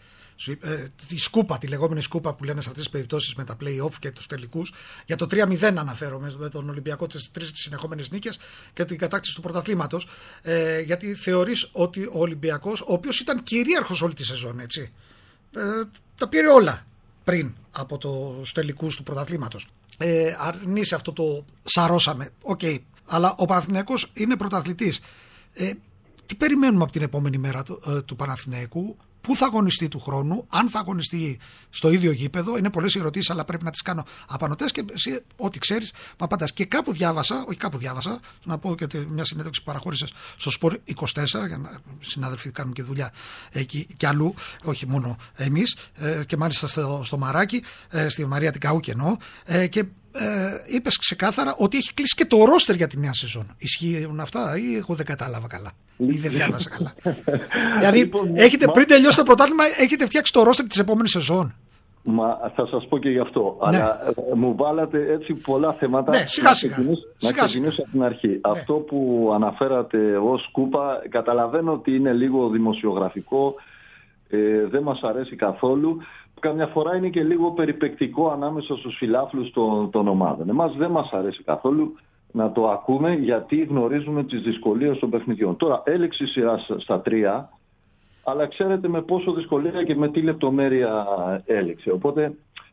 ε, τη σκούπα, τη λεγόμενη σκούπα που λένε σε αυτές τις περιπτώσεις με τα play-off και τους τελικούς, για το τρία μηδέν αναφέρομαι, με τον Ολυμπιακό, τις τρεις συνεχόμενες νίκες και την κατάκτηση του πρωταθλήματος, ε, γιατί θεωρείς ότι ο Ολυμπιακός, ο οποίος ήταν κυρίαρχος όλη τη σεζόν, έτσι, ε, τα πήρε όλα πριν από τους τελικούς του πρωταθλήματος. Ε, αρνείσαι αυτό το σαρώσαμε, οκ, okay. Αλλά ο Παναθηναϊκός είναι πρωταθλητής. Ε, τι περιμένουμε από την επόμενη μέρα του, ε, του Παναθηναϊκού, πού θα αγωνιστεί του χρόνου, αν θα αγωνιστεί στο ίδιο γήπεδο? Είναι πολλές ερωτήσεις, αλλά πρέπει να τις κάνω απανωτές και εσύ ό,τι ξέρεις μα απαντάς. Και κάπου διάβασα, όχι κάπου διάβασα, να πω και μια συνέντευξη που παραχώρησες στο Σπορ είκοσι τέσσερα, για να συνάδελφοι κάνουν και δουλειά εκεί και αλλού, όχι μόνο εμείς, ε, και μάλιστα στο, στο Μαράκι, ε, στη Μαρία την Καούκη εννοώ, ε, και ε, είπες ξεκάθαρα ότι έχει κλείσει και το ρόστερ για τη νέα σεζόν. Ισχύουν αυτά ή εγώ δεν κατάλαβα καλά? Ή δεν διάβασα καλά? Δηλαδή, λοιπόν, έχετε, μα... πριν τελειώσει το πρωτάθλημα, έχετε φτιάξει το ρόστερ της επόμενης σεζόν?
Μα θα σας πω και γι' αυτό. Ναι. Αλλά ε, μου βάλατε έτσι πολλά θέματα.
Ναι, σιγά σιγά.
Να ξεκινήσω, σιγά, να ξεκινήσω από την αρχή. Ναι. Αυτό που αναφέρατε ως σκούπα, καταλαβαίνω ότι είναι λίγο δημοσιογραφικό, ε, δεν μας αρέσει καθόλου. Καμιά φορά είναι και λίγο περιπεκτικό ανάμεσα στους φιλάθλους των, των ομάδων. Εμάς δεν μας αρέσει καθόλου να το ακούμε, γιατί γνωρίζουμε τις δυσκολίες των παιχνιδιών. Τώρα έλεξε η σειρά στα τρία, αλλά ξέρετε με πόσο δυσκολία και με τι λεπτομέρεια έλεξε. Οπότε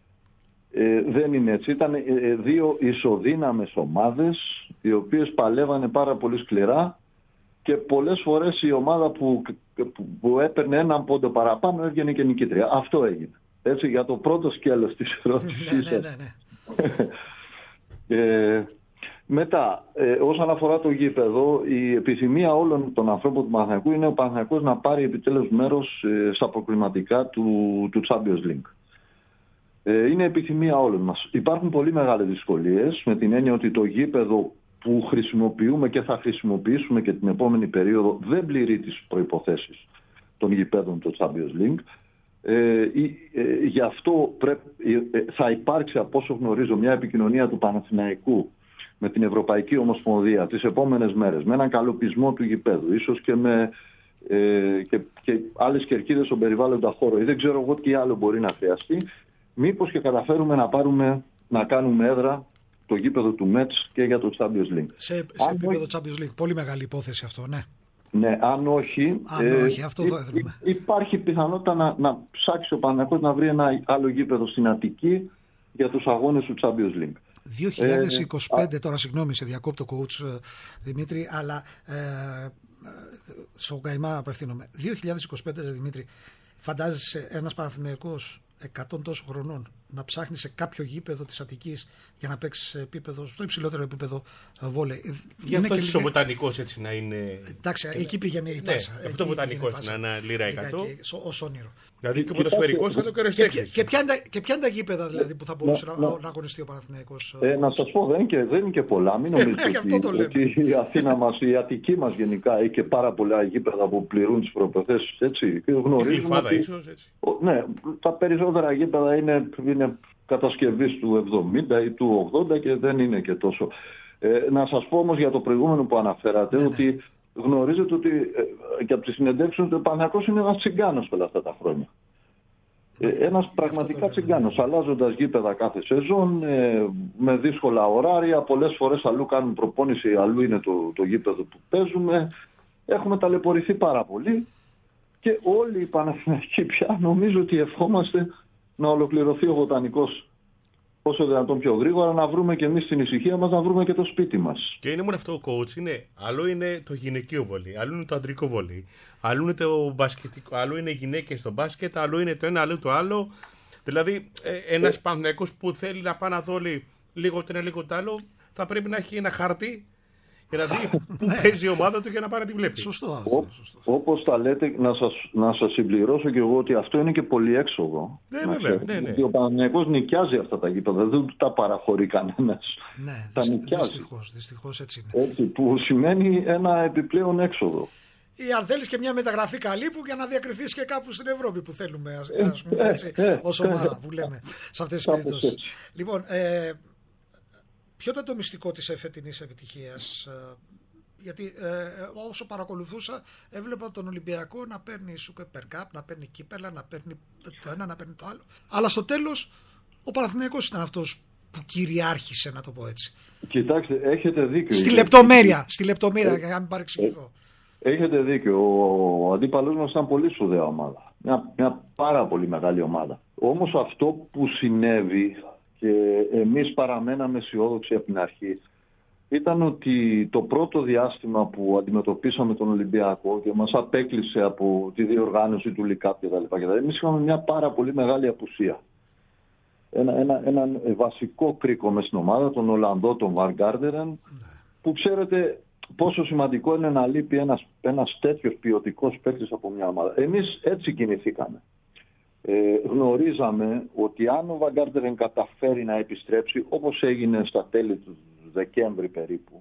ε, δεν είναι έτσι. Ήταν ε, δύο ισοδύναμες ομάδες, οι οποίες παλεύανε πάρα πολύ σκληρά και πολλές φορές η ομάδα που, που, που έπαιρνε έναν πόντο παραπάνω έβγαινε και νικήτρια. Αυτό έγινε. Έτσι, για το πρώτο σκέλος της ερώτησης.
Ναι, ναι, ναι.
ε, Μετά, ε, όσον αφορά το γήπεδο, η επιθυμία όλων των ανθρώπων του Παναθηναϊκού είναι ο Παναθηναϊκός να πάρει επιτέλους μέρος ε, στα προκριματικά του, του Champions League. Ε, είναι επιθυμία όλων μας. Υπάρχουν πολύ μεγάλες δυσκολίες, με την έννοια ότι το γήπεδο που χρησιμοποιούμε και θα χρησιμοποιήσουμε και την επόμενη περίοδο δεν πληρεί τις προϋποθέσεις των γηπέδων του Champions League. Ε, ε, γι' αυτό πρέπει, ε, θα υπάρξει, από όσο γνωρίζω, μια επικοινωνία του Παναθηναϊκού με την Ευρωπαϊκή Ομοσπονδία τις επόμενες μέρες, με έναν καλοπισμό του γηπέδου, ίσως και με ε, και, και άλλες κερκίδες στον περιβάλλοντα χώρο, ή δεν ξέρω εγώ τι άλλο μπορεί να χρειαστεί, μήπως και καταφέρουμε να πάρουμε, να κάνουμε έδρα το γήπεδο του Μέτς και για το Champions League.
Σε, σε επίπεδο όχι... Champions League, πολύ μεγάλη υπόθεση αυτό, ναι.
Ναι, αν όχι,
αν ε, όχι αυτό θα
υ, υπάρχει πιθανότητα να, να ψάξει ο Παναθηναϊκός να βρει ένα άλλο γήπεδο στην Αττική για τους αγώνες του Champions League.
δύο χιλιάδες είκοσι πέντε, ε, τώρα συγγνώμη σε διακόπτω coach Δημήτρη, αλλά ε, στον Καϊμά απευθύνομαι. δύο χιλιάδες είκοσι πέντε, Δημήτρη, φαντάζεσαι ένας Παναθηναϊκός εκατό τόσο χρονών να ψάχνει σε κάποιο γήπεδο της Αττικής για να παίξει σε επίπεδο, στο υψηλότερο επίπεδο βόλεϊ.
Γι' αυτό και ο Βοτανικός έτσι να είναι.
Εντάξει, και... εκεί πήγαινε η πάσα.
Ναι, αυτό ο Βοτανικός να είναι λίρα εκατό.
Ως όνειρο.
Δηλαδή και ο ποδοσφαιρικός αλλά και ο αεραστέχνης.
Και ποια είναι τα γήπεδα δηλαδή που θα μπορούσε να, να, να αγωνιστεί ο Παναθηναϊκός?
Ε, να σας πω, δεν είναι και, δεν είναι και πολλά. Μην νομίζετε ότι, ότι η Αθήνα μας, η Αττική μας γενικά έχει και πάρα πολλά γήπεδα που πληρούν τις προϋποθέσεις. Έτσι.
Γνωρίζουμε ότι, ίσως, έτσι.
Ναι, τα περισσότερα γήπεδα είναι, είναι κατασκευής του εβδομήντα ή του ογδόντα και δεν είναι και τόσο. Ε, να σας πω όμως για το προηγούμενο που αναφέρατε, ναι, ότι ναι. γνωρίζετε ότι ε, και από τις συνεντεύξεις ότι ο Παναθηναϊκός είναι ένας τσιγκάνος όλα αυτά τα χρόνια. Ε, ένας πραγματικά τσιγκάνος, αλλάζοντας γήπεδα κάθε σεζόν, ε, με δύσκολα ωράρια, πολλές φορές αλλού κάνουν προπόνηση, αλλού είναι το, το γήπεδο που παίζουμε. Έχουμε ταλαιπωρηθεί πάρα πολύ και όλοι οι Παναθηναϊκοί πια νομίζω ότι ευχόμαστε να ολοκληρωθεί ο Βοτανικός όσο δυνατόν πιο γρήγορα, να βρούμε και εμείς την ησυχία μας, να βρούμε και το σπίτι μας.
Και είναι μόνο αυτό ο coach, είναι, άλλο είναι το γυναικείο βόλεϊ, άλλο είναι το αντρικό βόλεϊ, άλλο είναι το μπασκετικό, άλλο είναι οι γυναίκες στο μπάσκετ, άλλο είναι το ένα, άλλο το άλλο. Δηλαδή, ε, ένας ε... Παναθηναϊκός που θέλει να πάει να δώσει λίγο το ένα, λίγο το άλλο, θα πρέπει να έχει ένα χάρτη για να δει που παίζει η ομάδα του για να πάει να τη βλέπει.
Σωστό.
Όπως τα λέτε, να σας, να σας συμπληρώσω και εγώ ότι αυτό είναι και πολύ έξοδο.
Ναι, βέβαια. Ναι, ναι.
Ο Παναθηναϊκός νοικιάζει αυτά τα γήπεδα, δεν τα παραχωρεί κανένας.
Ναι,
τα
δυστυχώς, δυστυχώς έτσι είναι.
Έτσι, που σημαίνει ένα επιπλέον έξοδο.
Ή αν θέλεις και μια μεταγραφή καλή που για να διακριθείς και κάπου στην Ευρώπη που θέλουμε, ας πούμε, έτσι, ως ομάδα που λέμε σε αυτές τις περιπτώσεις. Λοιπόν, ε, ποιο ήταν το μυστικό της φετινής επιτυχίας? Γιατί ε, όσο παρακολουθούσα έβλεπα τον Ολυμπιακό να παίρνει Super Cup, να παίρνει κύπελα, να παίρνει το ένα, να παίρνει το άλλο. Αλλά στο τέλος ο Παναθηναϊκός ήταν αυτός που κυριάρχησε, να το πω έτσι.
Κοιτάξτε, έχετε δίκιο.
Στη λεπτομέρεια, στη λεπτομέρεια για να μην παρεξηγηθώ.
Έχετε δίκιο. Ο αντίπαλός μας ήταν πολύ σπουδαία ομάδα. Μια, μια πάρα πολύ μεγάλη ομάδα. Όμως αυτό που συνέβη και εμείς παραμέναμε αισιόδοξοι από την αρχή ήταν ότι το πρώτο διάστημα που αντιμετωπίσαμε τον Ολυμπιακό και μας απέκλεισε από τη διοργάνωση του ΛΙΚΑΠ κτλ. Εμείς είχαμε μια πάρα πολύ μεγάλη απουσία. Ένα, ένα, ένα βασικό κρίκο μες στην ομάδα, τον Ολλανδό, τον Βαν Γκάρντερεν, που ξέρετε πόσο σημαντικό είναι να λείπει ένας, ένας τέτοιος ποιοτικός παίκτης από μια ομάδα. Εμείς έτσι κινηθήκαμε. Ε, γνωρίζαμε ότι αν ο Βαν Γκάρντερεν καταφέρει να επιστρέψει όπως έγινε στα τέλη του Δεκέμβρη περίπου,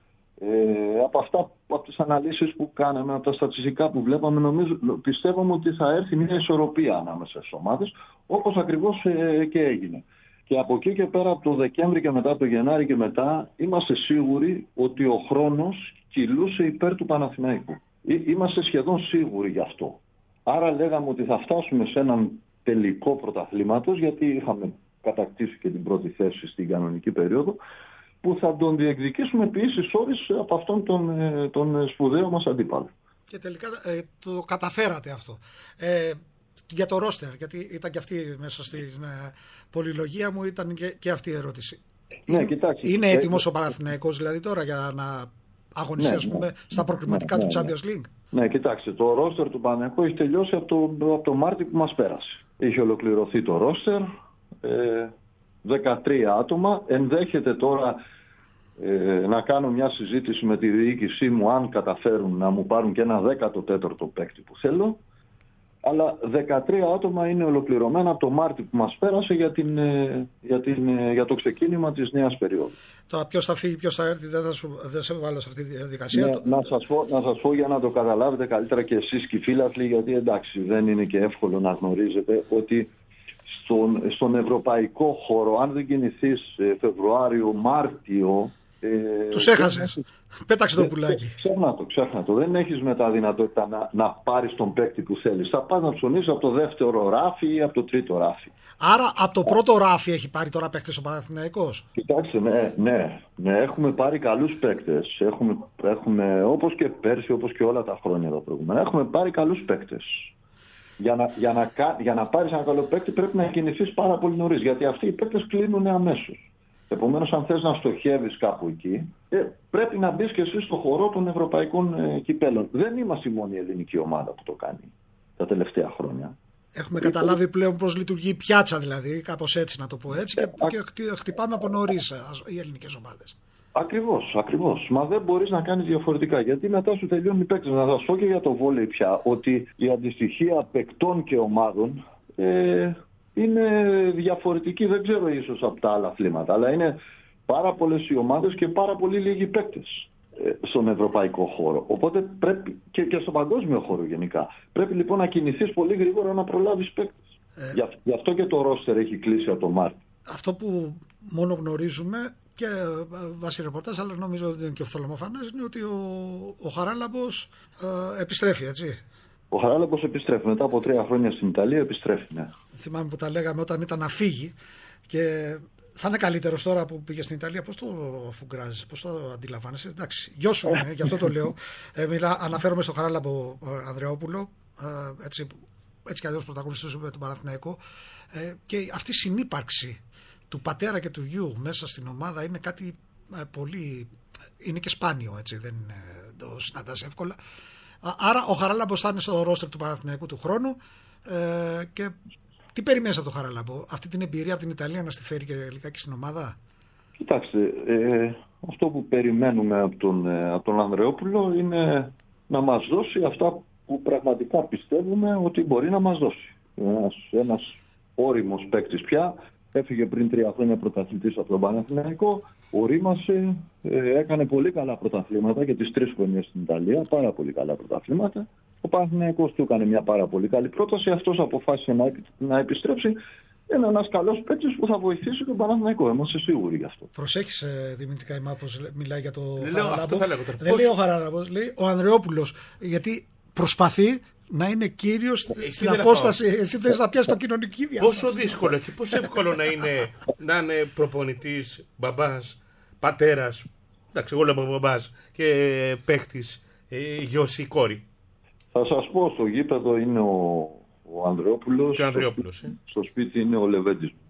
ε, από αυτά, από τις αναλύσεις που κάναμε, από τα στατιστικά που βλέπαμε, νομίζω, πιστεύαμε ότι θα έρθει μια ισορροπία ανάμεσα στις ομάδες, όπως ακριβώς ε, και έγινε. Και από εκεί και πέρα, από το Δεκέμβρη και μετά, το Γενάρη και μετά, είμαστε σίγουροι ότι ο χρόνος κυλούσε υπέρ του Παναθηναϊκού. Είμαστε σχεδόν σίγουροι γι' αυτό. Άρα λέγαμε ότι θα φτάσουμε σε έναν τελικό πρωταθλήματος, γιατί είχαμε κατακτήσει και την πρώτη θέση στην κανονική περίοδο, που θα τον διεκδικήσουμε επί ίσης όρης από αυτόν τον, τον σπουδαίο μας αντίπαλο.
Και τελικά ε, το καταφέρατε αυτό. Ε, για το ρόστερ, γιατί ήταν και αυτή μέσα στην ε, πολυλογία μου, ήταν και, και αυτή η ερώτηση.
Ναι, κοιτάξτε,
είναι έτοιμος ε, ο Παναθηναϊκός δηλαδή τώρα για να αγωνιστεί, ναι, ας πούμε, ναι, στα προκριματικά, ναι, του Champions League?
Ναι, ναι, κοιτάξτε, το ρόστερ του Παναθηναϊκού έχει τελειώσει από το, από το Μάρτιο που μας πέρασε. Είχε ολοκληρωθεί το ρόστερ, ε, δεκατρία άτομα. Ενδέχεται τώρα ε, να κάνω μια συζήτηση με τη διοίκησή μου αν καταφέρουν να μου πάρουν και ένα δέκατο τέταρτο παίκτη που θέλω. αλλά δεκατρία άτομα είναι ολοκληρωμένα από το Μάρτι που μας πέρασε για, την, για, την, για το ξεκίνημα της νέας περίοδου.
Τώρα ποιος θα φύγει, ποιος θα έρθει, δεν θα σου, δεν σε βάλω σε αυτή τη διαδικασία.
Ναι,
το...
να, σας πω, να σας πω για να το καταλάβετε καλύτερα και εσείς και οι φίλαθλοι, γιατί εντάξει δεν είναι και εύκολο να γνωρίζετε ότι στον, στον ευρωπαϊκό χώρο, αν δεν κινηθείς Φεβρουάριο, Μάρτιο... Ε,
τους έχασες. Πέταξε το πουλάκι.
Ξέχνα το, ξέχνα το. Δεν έχεις μετά δυνατότητα να, να πάρεις τον παίκτη που θέλεις. Θα πας να ψωνίσεις από το δεύτερο ράφι ή από το τρίτο ράφι.
Άρα από το πρώτο ράφι έχει πάρει τώρα παίκτες ο Παναθηναϊκός.
Κοιτάξτε, ναι, ναι, ναι, έχουμε πάρει καλούς παίκτες. Έχουμε, έχουμε, όπως και πέρσι, όπως και όλα τα χρόνια τα προηγούμενα, έχουμε πάρει καλούς παίκτες. Για να, για, να, για να πάρεις ένα καλό παίκτη πρέπει να κινηθείς πάρα πολύ νωρίς, γιατί αυτοί οι παίκτες κλείνουν αμέσως. Επομένως, αν θες να στοχεύεις κάπου εκεί, ε, πρέπει να μπεις και εσύ στο χορό των ευρωπαϊκών ε, κυπέλων. Δεν είμαστε η μόνη ελληνική ομάδα που το κάνει τα τελευταία χρόνια.
Έχουμε λοιπόν καταλάβει πλέον πώς λειτουργεί η πιάτσα, δηλαδή, κάπως έτσι να το πω έτσι, ε, και, α... και χτυπάμε από νωρίς οι ελληνικές ομάδες. Ακριβώς,
ακριβώς. Μα δεν μπορείς να κάνεις διαφορετικά, γιατί μετά σου τελειώνουν οι παίκτες. Να σας πω και για το βόλεϊ πια, ότι η αντιστοιχεία παικτών και ομάδων ε, είναι διαφορετική, δεν ξέρω ίσως από τα άλλα αθλήματα, αλλά είναι πάρα πολλές οι ομάδες και πάρα πολύ λίγοι παίκτες ε, στον ευρωπαϊκό χώρο. Οπότε πρέπει και, και στον παγκόσμιο χώρο γενικά. Πρέπει λοιπόν να κινηθείς πολύ γρήγορα να προλάβεις παίκτες. Ε, γι, γι' αυτό και το ρόστερ έχει κλείσει από το Μάρτιο.
Αυτό που μόνο γνωρίζουμε και βάσει ρεπορτάζ, αλλά νομίζω ότι είναι και οφθαλμοφανές, είναι ότι ο, ο Χαράλαμπος ε, επιστρέφει, έτσι.
Ο Χαράλαμπος επιστρέφει. Μετά από τρία χρόνια στην Ιταλία επιστρέφει, ναι.
Θυμάμαι που τα λέγαμε όταν ήταν να φύγει και θα είναι καλύτερος τώρα που πήγε στην Ιταλία. Πώς το αφουγκράζεις, πώς το αντιλαμβάνεσαι? Εντάξει, γιο σου είναι, γι' αυτό το λέω. Ε, μιλά, αναφέρομαι στο Χαράλαμπο Ανδρεόπουλο, ε, έτσι, έτσι κι αλλιώς πρωταγωνιστούσε με τον Παναθηναϊκό. Ε, και αυτή η συνύπαρξη του πατέρα και του γιου μέσα στην ομάδα είναι κάτι ε, πολύ... είναι και σπάνιο, έτσι, δεν ε, το συναντάς εύκολα. Άρα ο Χαράλαμπος θα είναι στο ρόστερ του Παναθηναϊκού του χρόνου ε, και τι περιμένεις από τον Χαράλαμπο, αυτή την εμπειρία από την Ιταλία να στη φέρει και λιγάκι στην ομάδα?
Κοιτάξτε, ε, αυτό που περιμένουμε από τον, ε, από τον Ανδρεόπουλο είναι να μας δώσει αυτά που πραγματικά πιστεύουμε ότι μπορεί να μας δώσει. Ένας, ένας όριμος παίκτης πια, έφυγε πριν τρία χρόνια πρωταθλητής από τον Παναθηναϊκό, ορίμασε, ε, έκανε πολύ καλά πρωταθλήματα και τις τρεις χρονιές στην Ιταλία, πάρα πολύ καλά πρωταθλήματα. Ο Παναθηναϊκός του έκανε μια πάρα πολύ καλή πρόταση, αυτός αποφάσισε να, να επιστρέψει. Είναι ένας καλός παίκτης που θα βοηθήσει τον Παναθηναϊκό, είμαστε σίγουροι γι' αυτό.
Προσέχεις, Δημήτρη Καϊμά, πως μιλάει για το
Χαράλαμπο.
Δεν λέει ο Χαράλαμπος, λέει ο Ανδρεόπουλος, γιατί προσπαθεί να είναι κύριος ε, στην απόσταση. Εσύ θες να πιάσεις το κοινωνική διάσταση.
Πόσο δύσκολο και πόσο εύκολο να είναι να είναι προπονητής, μπαμπάς, πατέρας, εντάξει, εγώ λέω μπαμπάς, και παίχτης, ε, γιος ή κόρη.
Θα σας πω, στο γήπεδο είναι ο, ο Ανδρεόπουλος,
και ο Ανδρεόπουλος
στο, ε. στο σπίτι είναι ο Λεβέντης μου.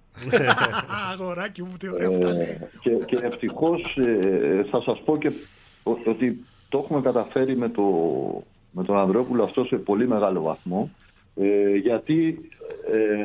Αγοράκι μου, τι ωραία αυτά λέει.
Και, και ευτυχώς ε, θα σας πω και ότι το έχουμε καταφέρει με, το, με τον Ανδρεόπουλο αυτό σε πολύ μεγάλο βαθμό, ε, γιατί ε,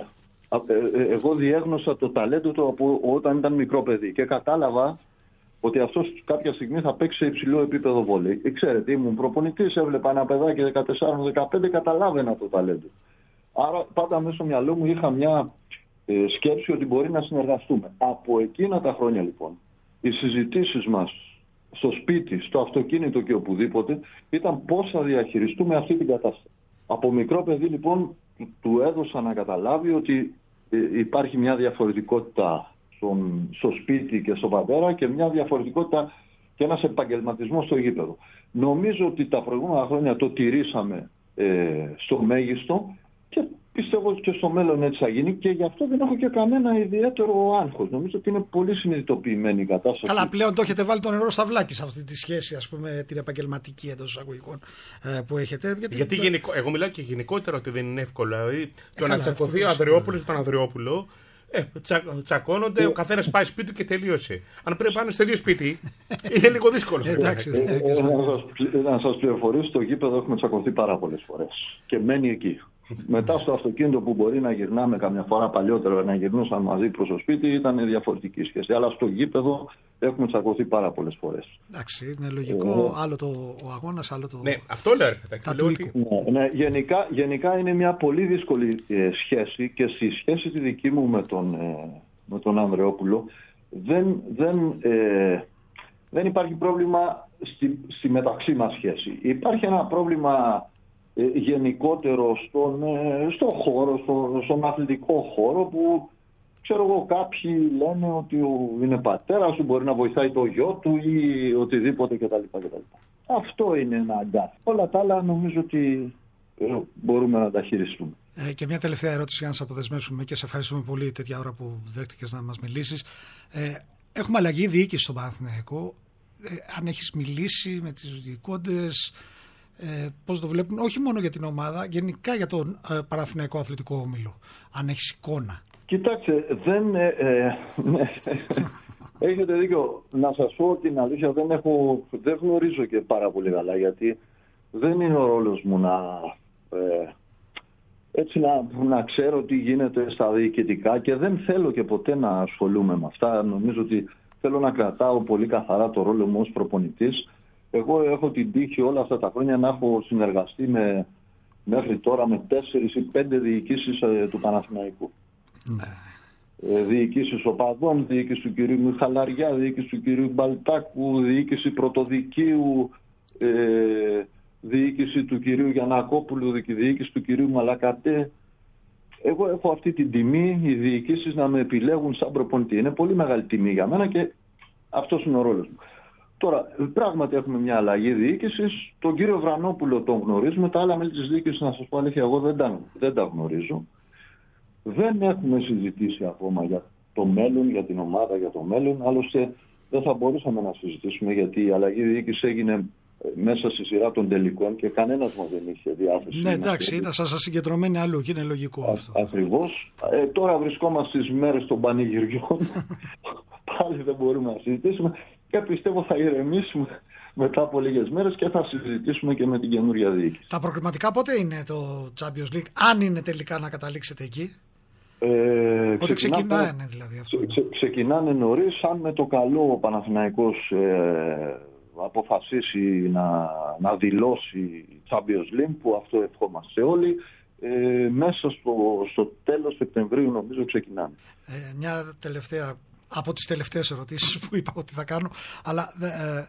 ε, εγώ διέγνωσα το ταλέντο του από όταν ήταν μικρό παιδί και κατάλαβα ότι αυτός κάποια στιγμή θα παίξει σε υψηλό επίπεδο βόλεϊ. Ε, ξέρετε, ήμουν προπονητής, έβλεπα ένα παιδάκι δεκατέσσερα δεκαπέντε, καταλάβαινα το ταλέντο. Άρα πάντα μέσα στο μυαλό μου είχα μια ε, σκέψη ότι μπορεί να συνεργαστούμε. Από εκείνα τα χρόνια λοιπόν, οι συζητήσεις μας στο σπίτι, στο αυτοκίνητο και οπουδήποτε ήταν πώς θα διαχειριστούμε αυτή την κατάσταση. Από μικρό παιδί λοιπόν του, του έδωσα να καταλάβει ότι ε, υπάρχει μια διαφορετικότητα στον, στο σπίτι και στον πατέρα και μια διαφορετικότητα και ένας επαγγελματισμός στο γήπεδο. Νομίζω ότι τα προηγούμενα χρόνια το τηρήσαμε ε, στο μέγιστο και πιστεύω ότι και στο μέλλον έτσι θα γίνει και γι' αυτό δεν έχω και κανένα ιδιαίτερο άγχος. Νομίζω ότι είναι πολύ συνειδητοποιημένη η κατάσταση.
Καλά, πλέον το έχετε βάλει το νερό στα βλάκια σε αυτή τη σχέση, ας πούμε, την επαγγελματική εντός εισαγωγικών ε, που έχετε. Γιατί,
γιατί γενικό, εγώ μιλάω και γενικότερα ότι δεν είναι εύκολο. Ε, το να τσακωθεί ο Ανδρεόπουλος με τον Ανδρεόπουλο, ε, τσα, τσακώνονται, ε, ο καθένας πάει σπίτι του και τελείωσε. Αν πρέπει να πάνε στο ίδιο σπίτι, είναι λίγο δύσκολο.
Εντάξει,
ε, ε, να, σας, να σας πληροφορήσω, στο γήπεδο έχουμε τσακωθεί πάρα πολλές φορές και μένει εκεί. Μετά στο αυτοκίνητο που μπορεί να γυρνάμε καμιά φορά παλιότερα, να γυρνούσαν μαζί προς το σπίτι, ήταν διαφορετική σχέση. Αλλά στο γήπεδο έχουμε τσακωθεί πάρα πολλές φορές.
Εντάξει, είναι λογικό. Ε, άλλο το, ο αγώνας, άλλο το.
Ναι, αυτό λέω. λέω ότι...
ναι, ναι, γενικά, γενικά είναι μια πολύ δύσκολη ε, σχέση και στη σχέση τη δική μου με τον, ε, με τον Ανδρεόπουλο δεν, δεν, ε, δεν υπάρχει πρόβλημα στη, στη μεταξύ μας σχέση. Υπάρχει ένα πρόβλημα ε, γενικότερο στον, ε, στον χώρο, στο, στον αθλητικό χώρο που ξέρω εγώ κάποιοι λένε ότι είναι πατέρας του, μπορεί να βοηθάει το γιο του ή οτιδήποτε κτλ. κτλ. Αυτό είναι ένα αγκάθι. Όλα τα άλλα νομίζω ότι μπορούμε να τα χειριστούμε.
Ε, και μια τελευταία ερώτηση για να σε αποδεσμεύσουμε και σε ευχαριστούμε πολύ τέτοια ώρα που δέχτηκες να μας μιλήσεις. Ε, έχουμε αλλαγή διοίκηση στον Παναθηναϊκό. Ε, αν έχεις μιλήσει με τις διοικώντες, ε, πώς το βλέπουν, όχι μόνο για την ομάδα, γενικά για τον ε, Παναθηναϊκό Αθλητικό Όμιλο, αν έχεις εικόνα.
Κοιτάξτε, δεν... Ε, ε, έχετε δίκιο. Να σας πω την αλήθεια, δεν, έχω, δεν γνωρίζω και πάρα πολύ καλά, γιατί δεν είναι ο ρόλος μου να... Ε, έτσι να, να ξέρω τι γίνεται στα διοικητικά και δεν θέλω και ποτέ να ασχολούμαι με αυτά. Νομίζω ότι θέλω να κρατάω πολύ καθαρά το ρόλο μου ως προπονητής. Εγώ έχω την τύχη όλα αυτά τα χρόνια να έχω συνεργαστεί με, μέχρι τώρα με τέσσερις ή πέντε διοικήσεις ε, του Παναθηναϊκού. Ναι. Ε, διοικήσεις οπαδών, διοίκηση του κυρίου Μιχαλαριά, διοίκηση του κυρίου Μπαλτάκου, διοίκηση πρωτοδικείου, ε, διοίκηση του κυρίου Γιαννακόπουλου, διοίκηση του κυρίου Μαλακατέ. Εγώ έχω αυτή την τιμή οι διοικήσεις να με επιλέγουν σαν προπονητή. Είναι πολύ μεγάλη τιμή για μένα και αυτός είναι ο ρόλος μου. Τώρα, πράγματι έχουμε μια αλλαγή διοίκησης. Τον κύριο Βρανόπουλο τον γνωρίζουμε. Τα άλλα μέλη της διοίκησης, να σας πω αλήθεια, εγώ δεν τα, δεν τα γνωρίζω. Δεν έχουμε συζητήσει ακόμα για το μέλλον, για την ομάδα, για το μέλλον. Άλλωστε δεν θα μπορούσαμε να συζητήσουμε, γιατί η αλλαγή διοίκησης έγινε μέσα στη σειρά των τελικών και κανένας μας δεν είχε διάθεση.
Ναι, εντάξει, ήταν σας συγκεντρωμένοι αλλού και είναι λογικό Α, αυτό.
Ακριβώς. Ε, τώρα βρισκόμαστε στις μέρες των πανηγυριών. Πάλι δεν μπορούμε να συζητήσουμε και πιστεύω θα ηρεμήσουμε μετά από λίγες μέρες και θα συζητήσουμε και με την καινούργια διοίκηση.
Τα προκριματικά πότε είναι το Champions League, αν είναι τελικά να καταλήξετε εκεί?
Ε,
Πότε ξεκινάνε δηλαδή αυτό?
Ξε, ξεκινάνε νωρίς, αν με το καλό ο Παναθηναϊκός ε, αποφασίσει να, να δηλώσει Champions League, που αυτό ευχόμαστε όλοι, ε, μέσα στο, στο τέλος Σεπτεμβρίου νομίζω ξεκινάνε.
Ε, μια τελευταία, από τις τελευταίες ερωτήσεις που είπα ότι θα κάνω, αλλά ε,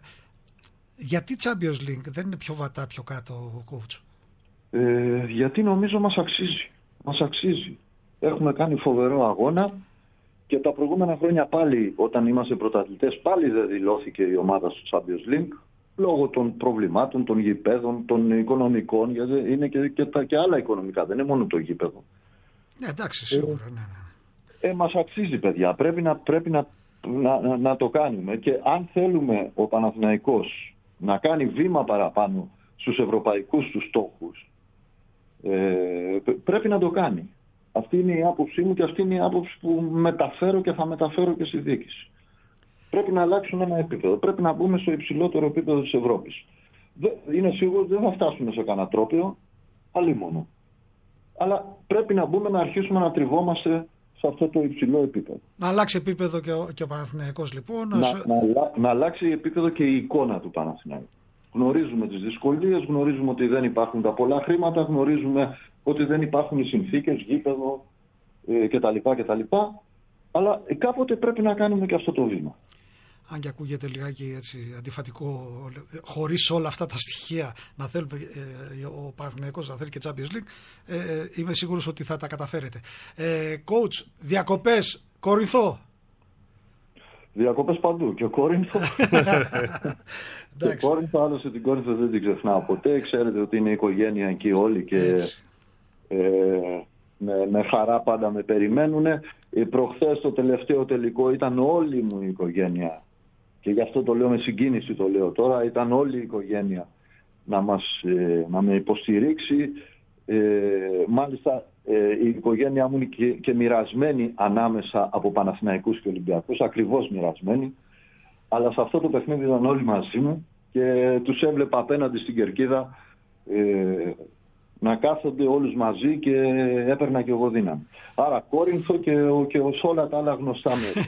γιατί Champions League δεν είναι πιο βατά πιο κάτω ο coach?
Ε, γιατί νομίζω μας αξίζει. Μας αξίζει. Έχουμε κάνει φοβερό αγώνα και τα προηγούμενα χρόνια πάλι, όταν είμαστε πρωταθλητές, πάλι δεν δηλώθηκε η ομάδα στο Champions League λόγω των προβλημάτων, των γηπέδων, των οικονομικών, γιατί είναι και, και, τα, και άλλα οικονομικά, δεν είναι μόνο το γήπεδο.
Ναι, εντάξει, σίγουρα. Ε, ναι, ναι.
Ε, μας αξίζει, παιδιά. Πρέπει, να, πρέπει να, να, να, να το κάνουμε και αν θέλουμε ο Παναθηναϊκός να κάνει βήμα παραπάνω στους ευρωπαϊκούς τους στόχους, ε, πρέπει να το κάνει. Αυτή είναι η άποψή μου και αυτή είναι η άποψη που μεταφέρω και θα μεταφέρω και στη διοίκηση. Πρέπει να αλλάξουμε ένα επίπεδο. Πρέπει να μπούμε στο υψηλότερο επίπεδο της Ευρώπης. Είναι σίγουρο ότι δεν θα φτάσουμε σε κανένα τρόπαιο, αλλήμονο. Αλλά πρέπει να μπούμε να αρχίσουμε να τριβόμαστε σε αυτό το υψηλό επίπεδο.
Να αλλάξει επίπεδο και ο, και ο Παναθηναϊκός λοιπόν.
Να, να, να, να αλλάξει επίπεδο και η εικόνα του Παναθηναϊκού. Γνωρίζουμε τις δυσκολίες, γνωρίζουμε ότι δεν υπάρχουν τα πολλά χρήματα, γνωρίζουμε ότι δεν υπάρχουν οι συνθήκες, γήπεδο ε, κτλ, κτλ. Αλλά ε, κάποτε πρέπει να κάνουμε και αυτό το βήμα.
Αν και ακούγεται λιγάκι έτσι αντιφατικό, χωρίς όλα αυτά τα στοιχεία να θέλουμε, ε, ο Παναθηναϊκός να θέλει και Champions League, ε, ε, είμαι σίγουρος ότι θα τα καταφέρετε. Ε, coach, διακοπές, Κορινθό.
Διακοπές παντού και Κόρινθο. Και Κόρινθο, άλλωστε την Κόρινθο δεν την ξεχνάω ποτέ. Ξέρετε ότι είναι η οικογένεια εκεί όλοι και ε, με, με χαρά πάντα με περιμένουν. Ε, προχθές το τελευταίο τελικό ήταν όλη μου η οικογένεια και γι' αυτό το λέω με συγκίνηση, το λέω τώρα. Ήταν όλη η οικογένεια να, μας, ε, να με υποστηρίξει. Ε, μάλιστα ε, η οικογένειά μου είναι και, και μοιρασμένη ανάμεσα από Παναθηναϊκούς και Ολυμπιακούς, ακριβώς μοιρασμένη, αλλά σε αυτό το παιχνίδι ήταν όλοι μαζί μου και τους έβλεπα απέναντι στην κερκίδα ε, να κάθονται όλους μαζί και έπαιρνα και εγώ δύναμη. Άρα Κόρινθο και, και σε όλα τα άλλα γνωστά μέρη.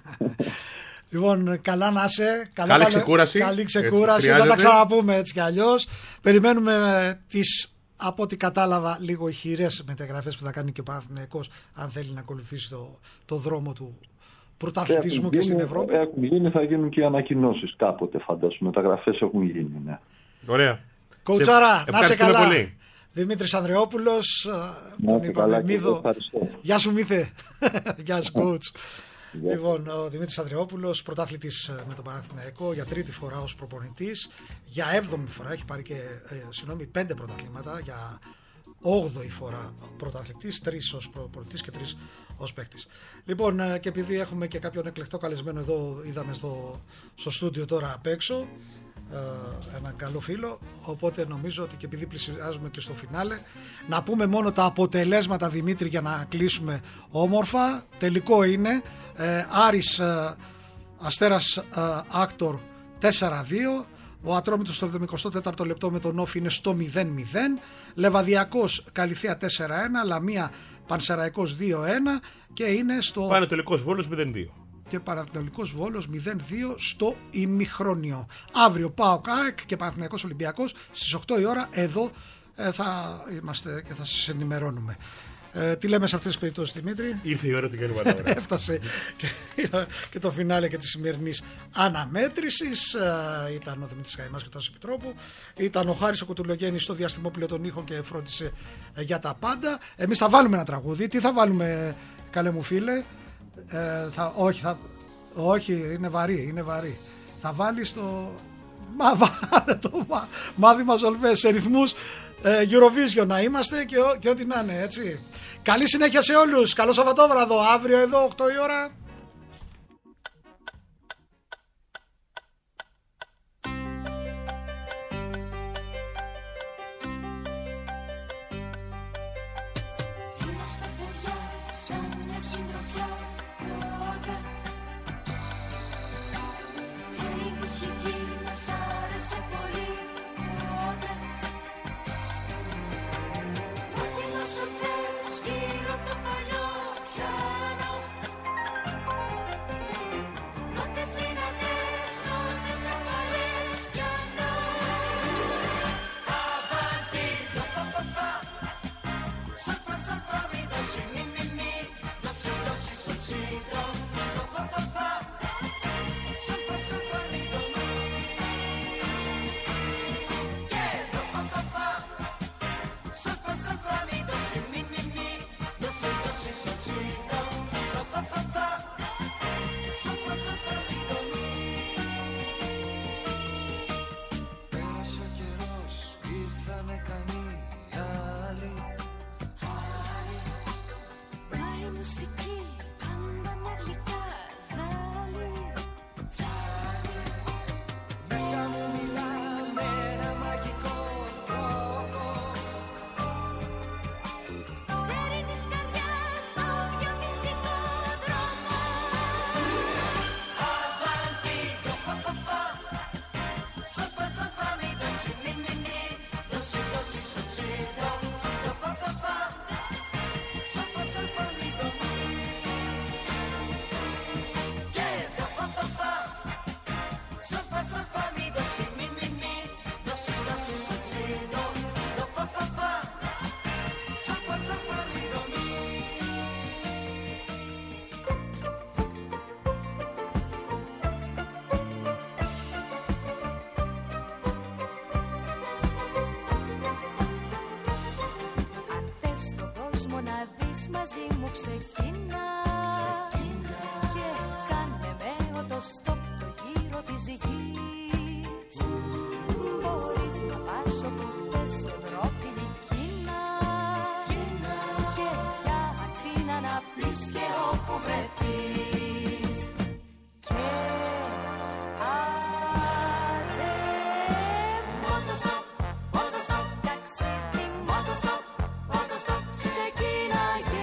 Λοιπόν, καλά να είσαι.
Καλή καλά, ξεκούραση.
Καλή ξεκούραση. Θα τα ξαναπούμε έτσι κι αλλιώς. Περιμένουμε τις, από ό,τι κατάλαβα, λίγο ηχηρές μεταγραφές που θα κάνει και ο Παναθηναϊκός, αν θέλει να ακολουθήσει το, το δρόμο του πρωταθλητισμού και στην Ευρώπη.
Έχουν γίνει, θα γίνουν και οι ανακοινώσεις κάποτε, φαντάσου. Μεταγραφές έχουν γίνει, ναι.
Ωραία.
Κοουτσάρα, να είσαι καλά.
Πολύ.
Δημήτρης Ανδρεόπουλος, τον είπαμε Μίδο. Γεια σου Μίθε. Γεια σου coach. Λοιπόν, ο Δημήτρης Ανδρεόπουλος, πρωτάθλητης με τον Παναθηναϊκό για τρίτη φορά ως προπονητής. Για έβδομη φορά έχει πάρει και ε, συγγνώμη, πέντε πρωταθλήματα. Για όγδοη φορά πρωταθλητής, τρεις ως προπονητής και τρεις ως παίκτης. Λοιπόν, ε, και επειδή έχουμε και κάποιον εκλεκτό καλεσμένο εδώ, είδαμε στο, στο στούντιο τώρα απ' έξω, ε, ένα καλό φίλο, οπότε νομίζω ότι και επειδή πλησιάζουμε και στο φινάλε, να πούμε μόνο τα αποτελέσματα, Δημήτρη, για να κλείσουμε όμορφα. Τελικό είναι ε, Άρης ε, Αστέρας ε, Άκτορ τέσσερα δύο, ο Ατρόμητος στο εβδομηκοστό τέταρτο λεπτό με τον Όφη είναι στο μηδέν μηδέν, Λεβαδιακός Καλυθέα τέσσερα ένα, Λαμία Πανσεραϊκός δύο ένα και είναι στο
Πανετολικός Βόλος μηδέν δύο
και Παναθηναϊκός Βόλος μηδέν δύο στο ημιχρόνιο. Αύριο ΠΑΟΚ ΑΕΚ και Παναθηναϊκός Ολυμπιακός στις οκτώ η ώρα εδώ ε, θα είμαστε και θα σας ενημερώνουμε. Ε, τι λέμε σε αυτές τις περιπτώσεις, Δημήτρη?
Ήρθε η ώρα του καινούργιου ώρα.
Έφτασε και, και το φινάλε και της σημερινής αναμέτρησης. Ε, ήταν ο Δημήτρης Καϊμάς και ο Τάσος Επιτρόπου. Ήταν ο Χάρης ο Κουτουλογέννης στο διαστημόπλαιο των ήχων και φρόντισε ε, για τα πάντα. Εμείς θα βάλουμε ένα τραγούδι. Τι θα βάλουμε, καλέ μου φίλε? Ε, θα, όχι, θα, όχι, είναι βαρύ, είναι βαρύ. Θα βάλεις το... Μα βάλε το μα, μάθημα Ζολβέ σε ρυθμούς ε, Eurovision να είμαστε και, και ό,τι να είναι, έτσι. Καλή συνέχεια σε όλους. Καλό Σαββατόβραδο. Αύριο εδώ οκτώ η ώρα.
Μαζί μου ξεκινά, ξεκινά και κάνε με οτοστόπ το γύρο της γης. Μπορείς να πας όπου θες, Ευρώπη ή Κίνα, Κίνα και για Αθήνα να πεις και όπου βρεθείς. Και άντε οτοστόπ, οτοστόπ, ταξίδι οτοστόπ, οτοστόπ, ξεκινάγε.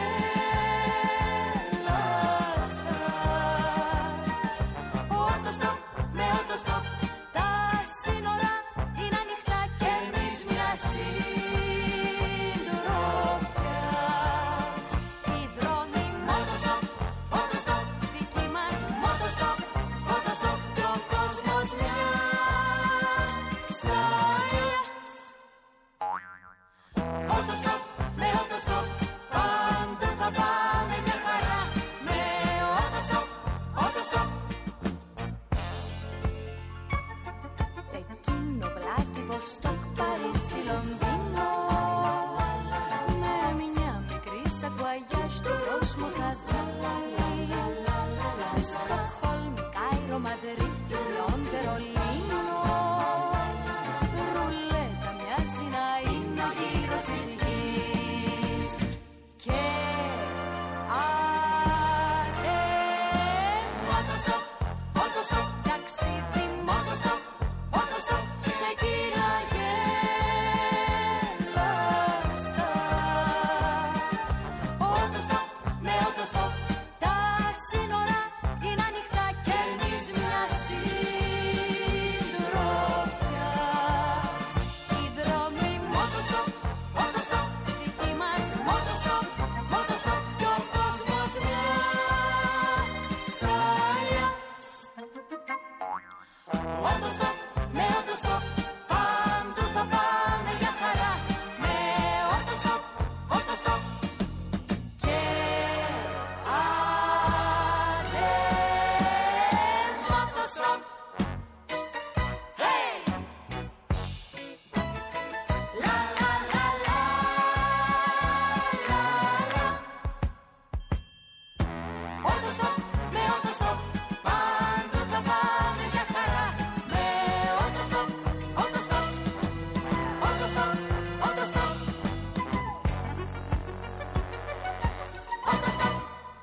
Τα σύνορα είναι ανοιχτά και εμείς μια Βλαντιβοστόκ, Παρίσι, Λονδίνο. Με μια μικρή σακουαγιά στον κόσμο θα δεις. Στοκχόλμη, Κάιρο, Μαδρίτη, Ρώμη, Βερολίνο. Ρουλέτα μοιάζει να είναι γύρω της γης. Και άντε μότοστοπ, μότοστοπ, ταξίδι μότοστοπ, μότοστοπ, σε κύρα γελαστά. Ότοστοπ, με ότοστοπ, τα σύνορα είναι ανοιχτά και εμείς μια συντροφιά. Οι δρόμοι μότοστοπ, μότοστοπ, δική μας μότοστοπ, μότοστοπ, κι ο κόσμος μια στάλια. Ότοστοπ, με ότοστοπ, παντού θα πάμε για χαρά. Με ότοστοπ, ότοστοπ και άντε μότοστοπ. Hey! La la la la la la. Ότοστοπ, με ότοστοπ, παντού θα πάμε για χαρά. Με ότοστοπ, ότοστοπ, ότοστοπ, ότοστοπ, ότοστοπ.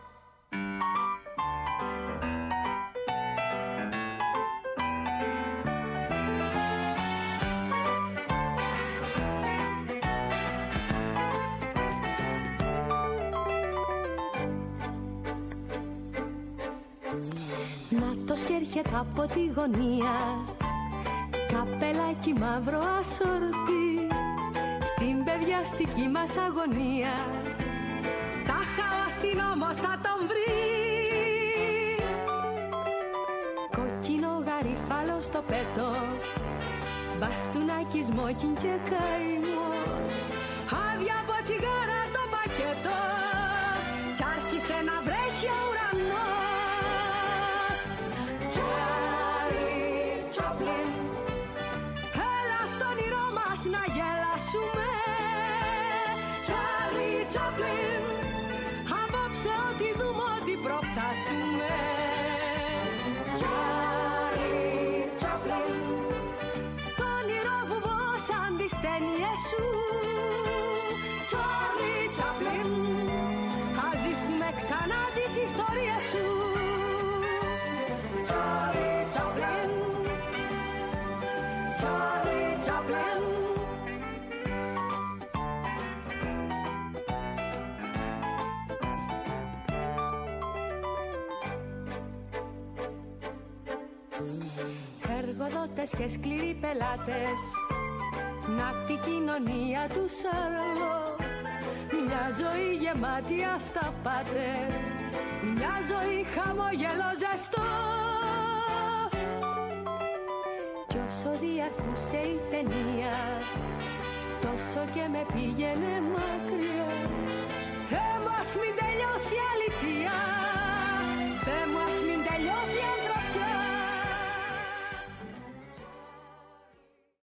Νάτος κι έρχεται από τη γωνία, καπελάκι μαύρο ασορτί. Στην παιδιαστική μας αγωνία, τάχα ο αστυνόμος θα τον βρει. Κόκκινο γαρίφαλο στο πέτο, μπαστούνάκι, σμόκιν και καημός. Άδεια από τσιγάρα το πακέτο κι άρχισε να βρέχει ο ουρανός. Τσάρλι Τσάπλιν, έλα στο όνειρό μας να γελάσουμε. Τσάρλι Τσάπλιν, απόψε ό,τι δούμε, ό,τι προφτάσουμε. Τσάρλι Τσάπλιν, το όνειρο βουβό σαν τις ταινίες σου. Τσάρλι Τσάπλιν, θα ζήσουμε ξανά τις ιστορίες σου. Τσάρλι Τσάπλιν, Τσάρλι Τσάπλιν. Εργοδότες και σκληροί πελάτες, να τη κοινωνία του Σαρλό. Μια ζωή γεμάτη αυταπάτες, μια ζωή χαμόγελο ζεστό. Κι όσο διαρκούσε η ταινία, τόσο και με πήγαινε μακριά. Θεέ μας μην τελειώσει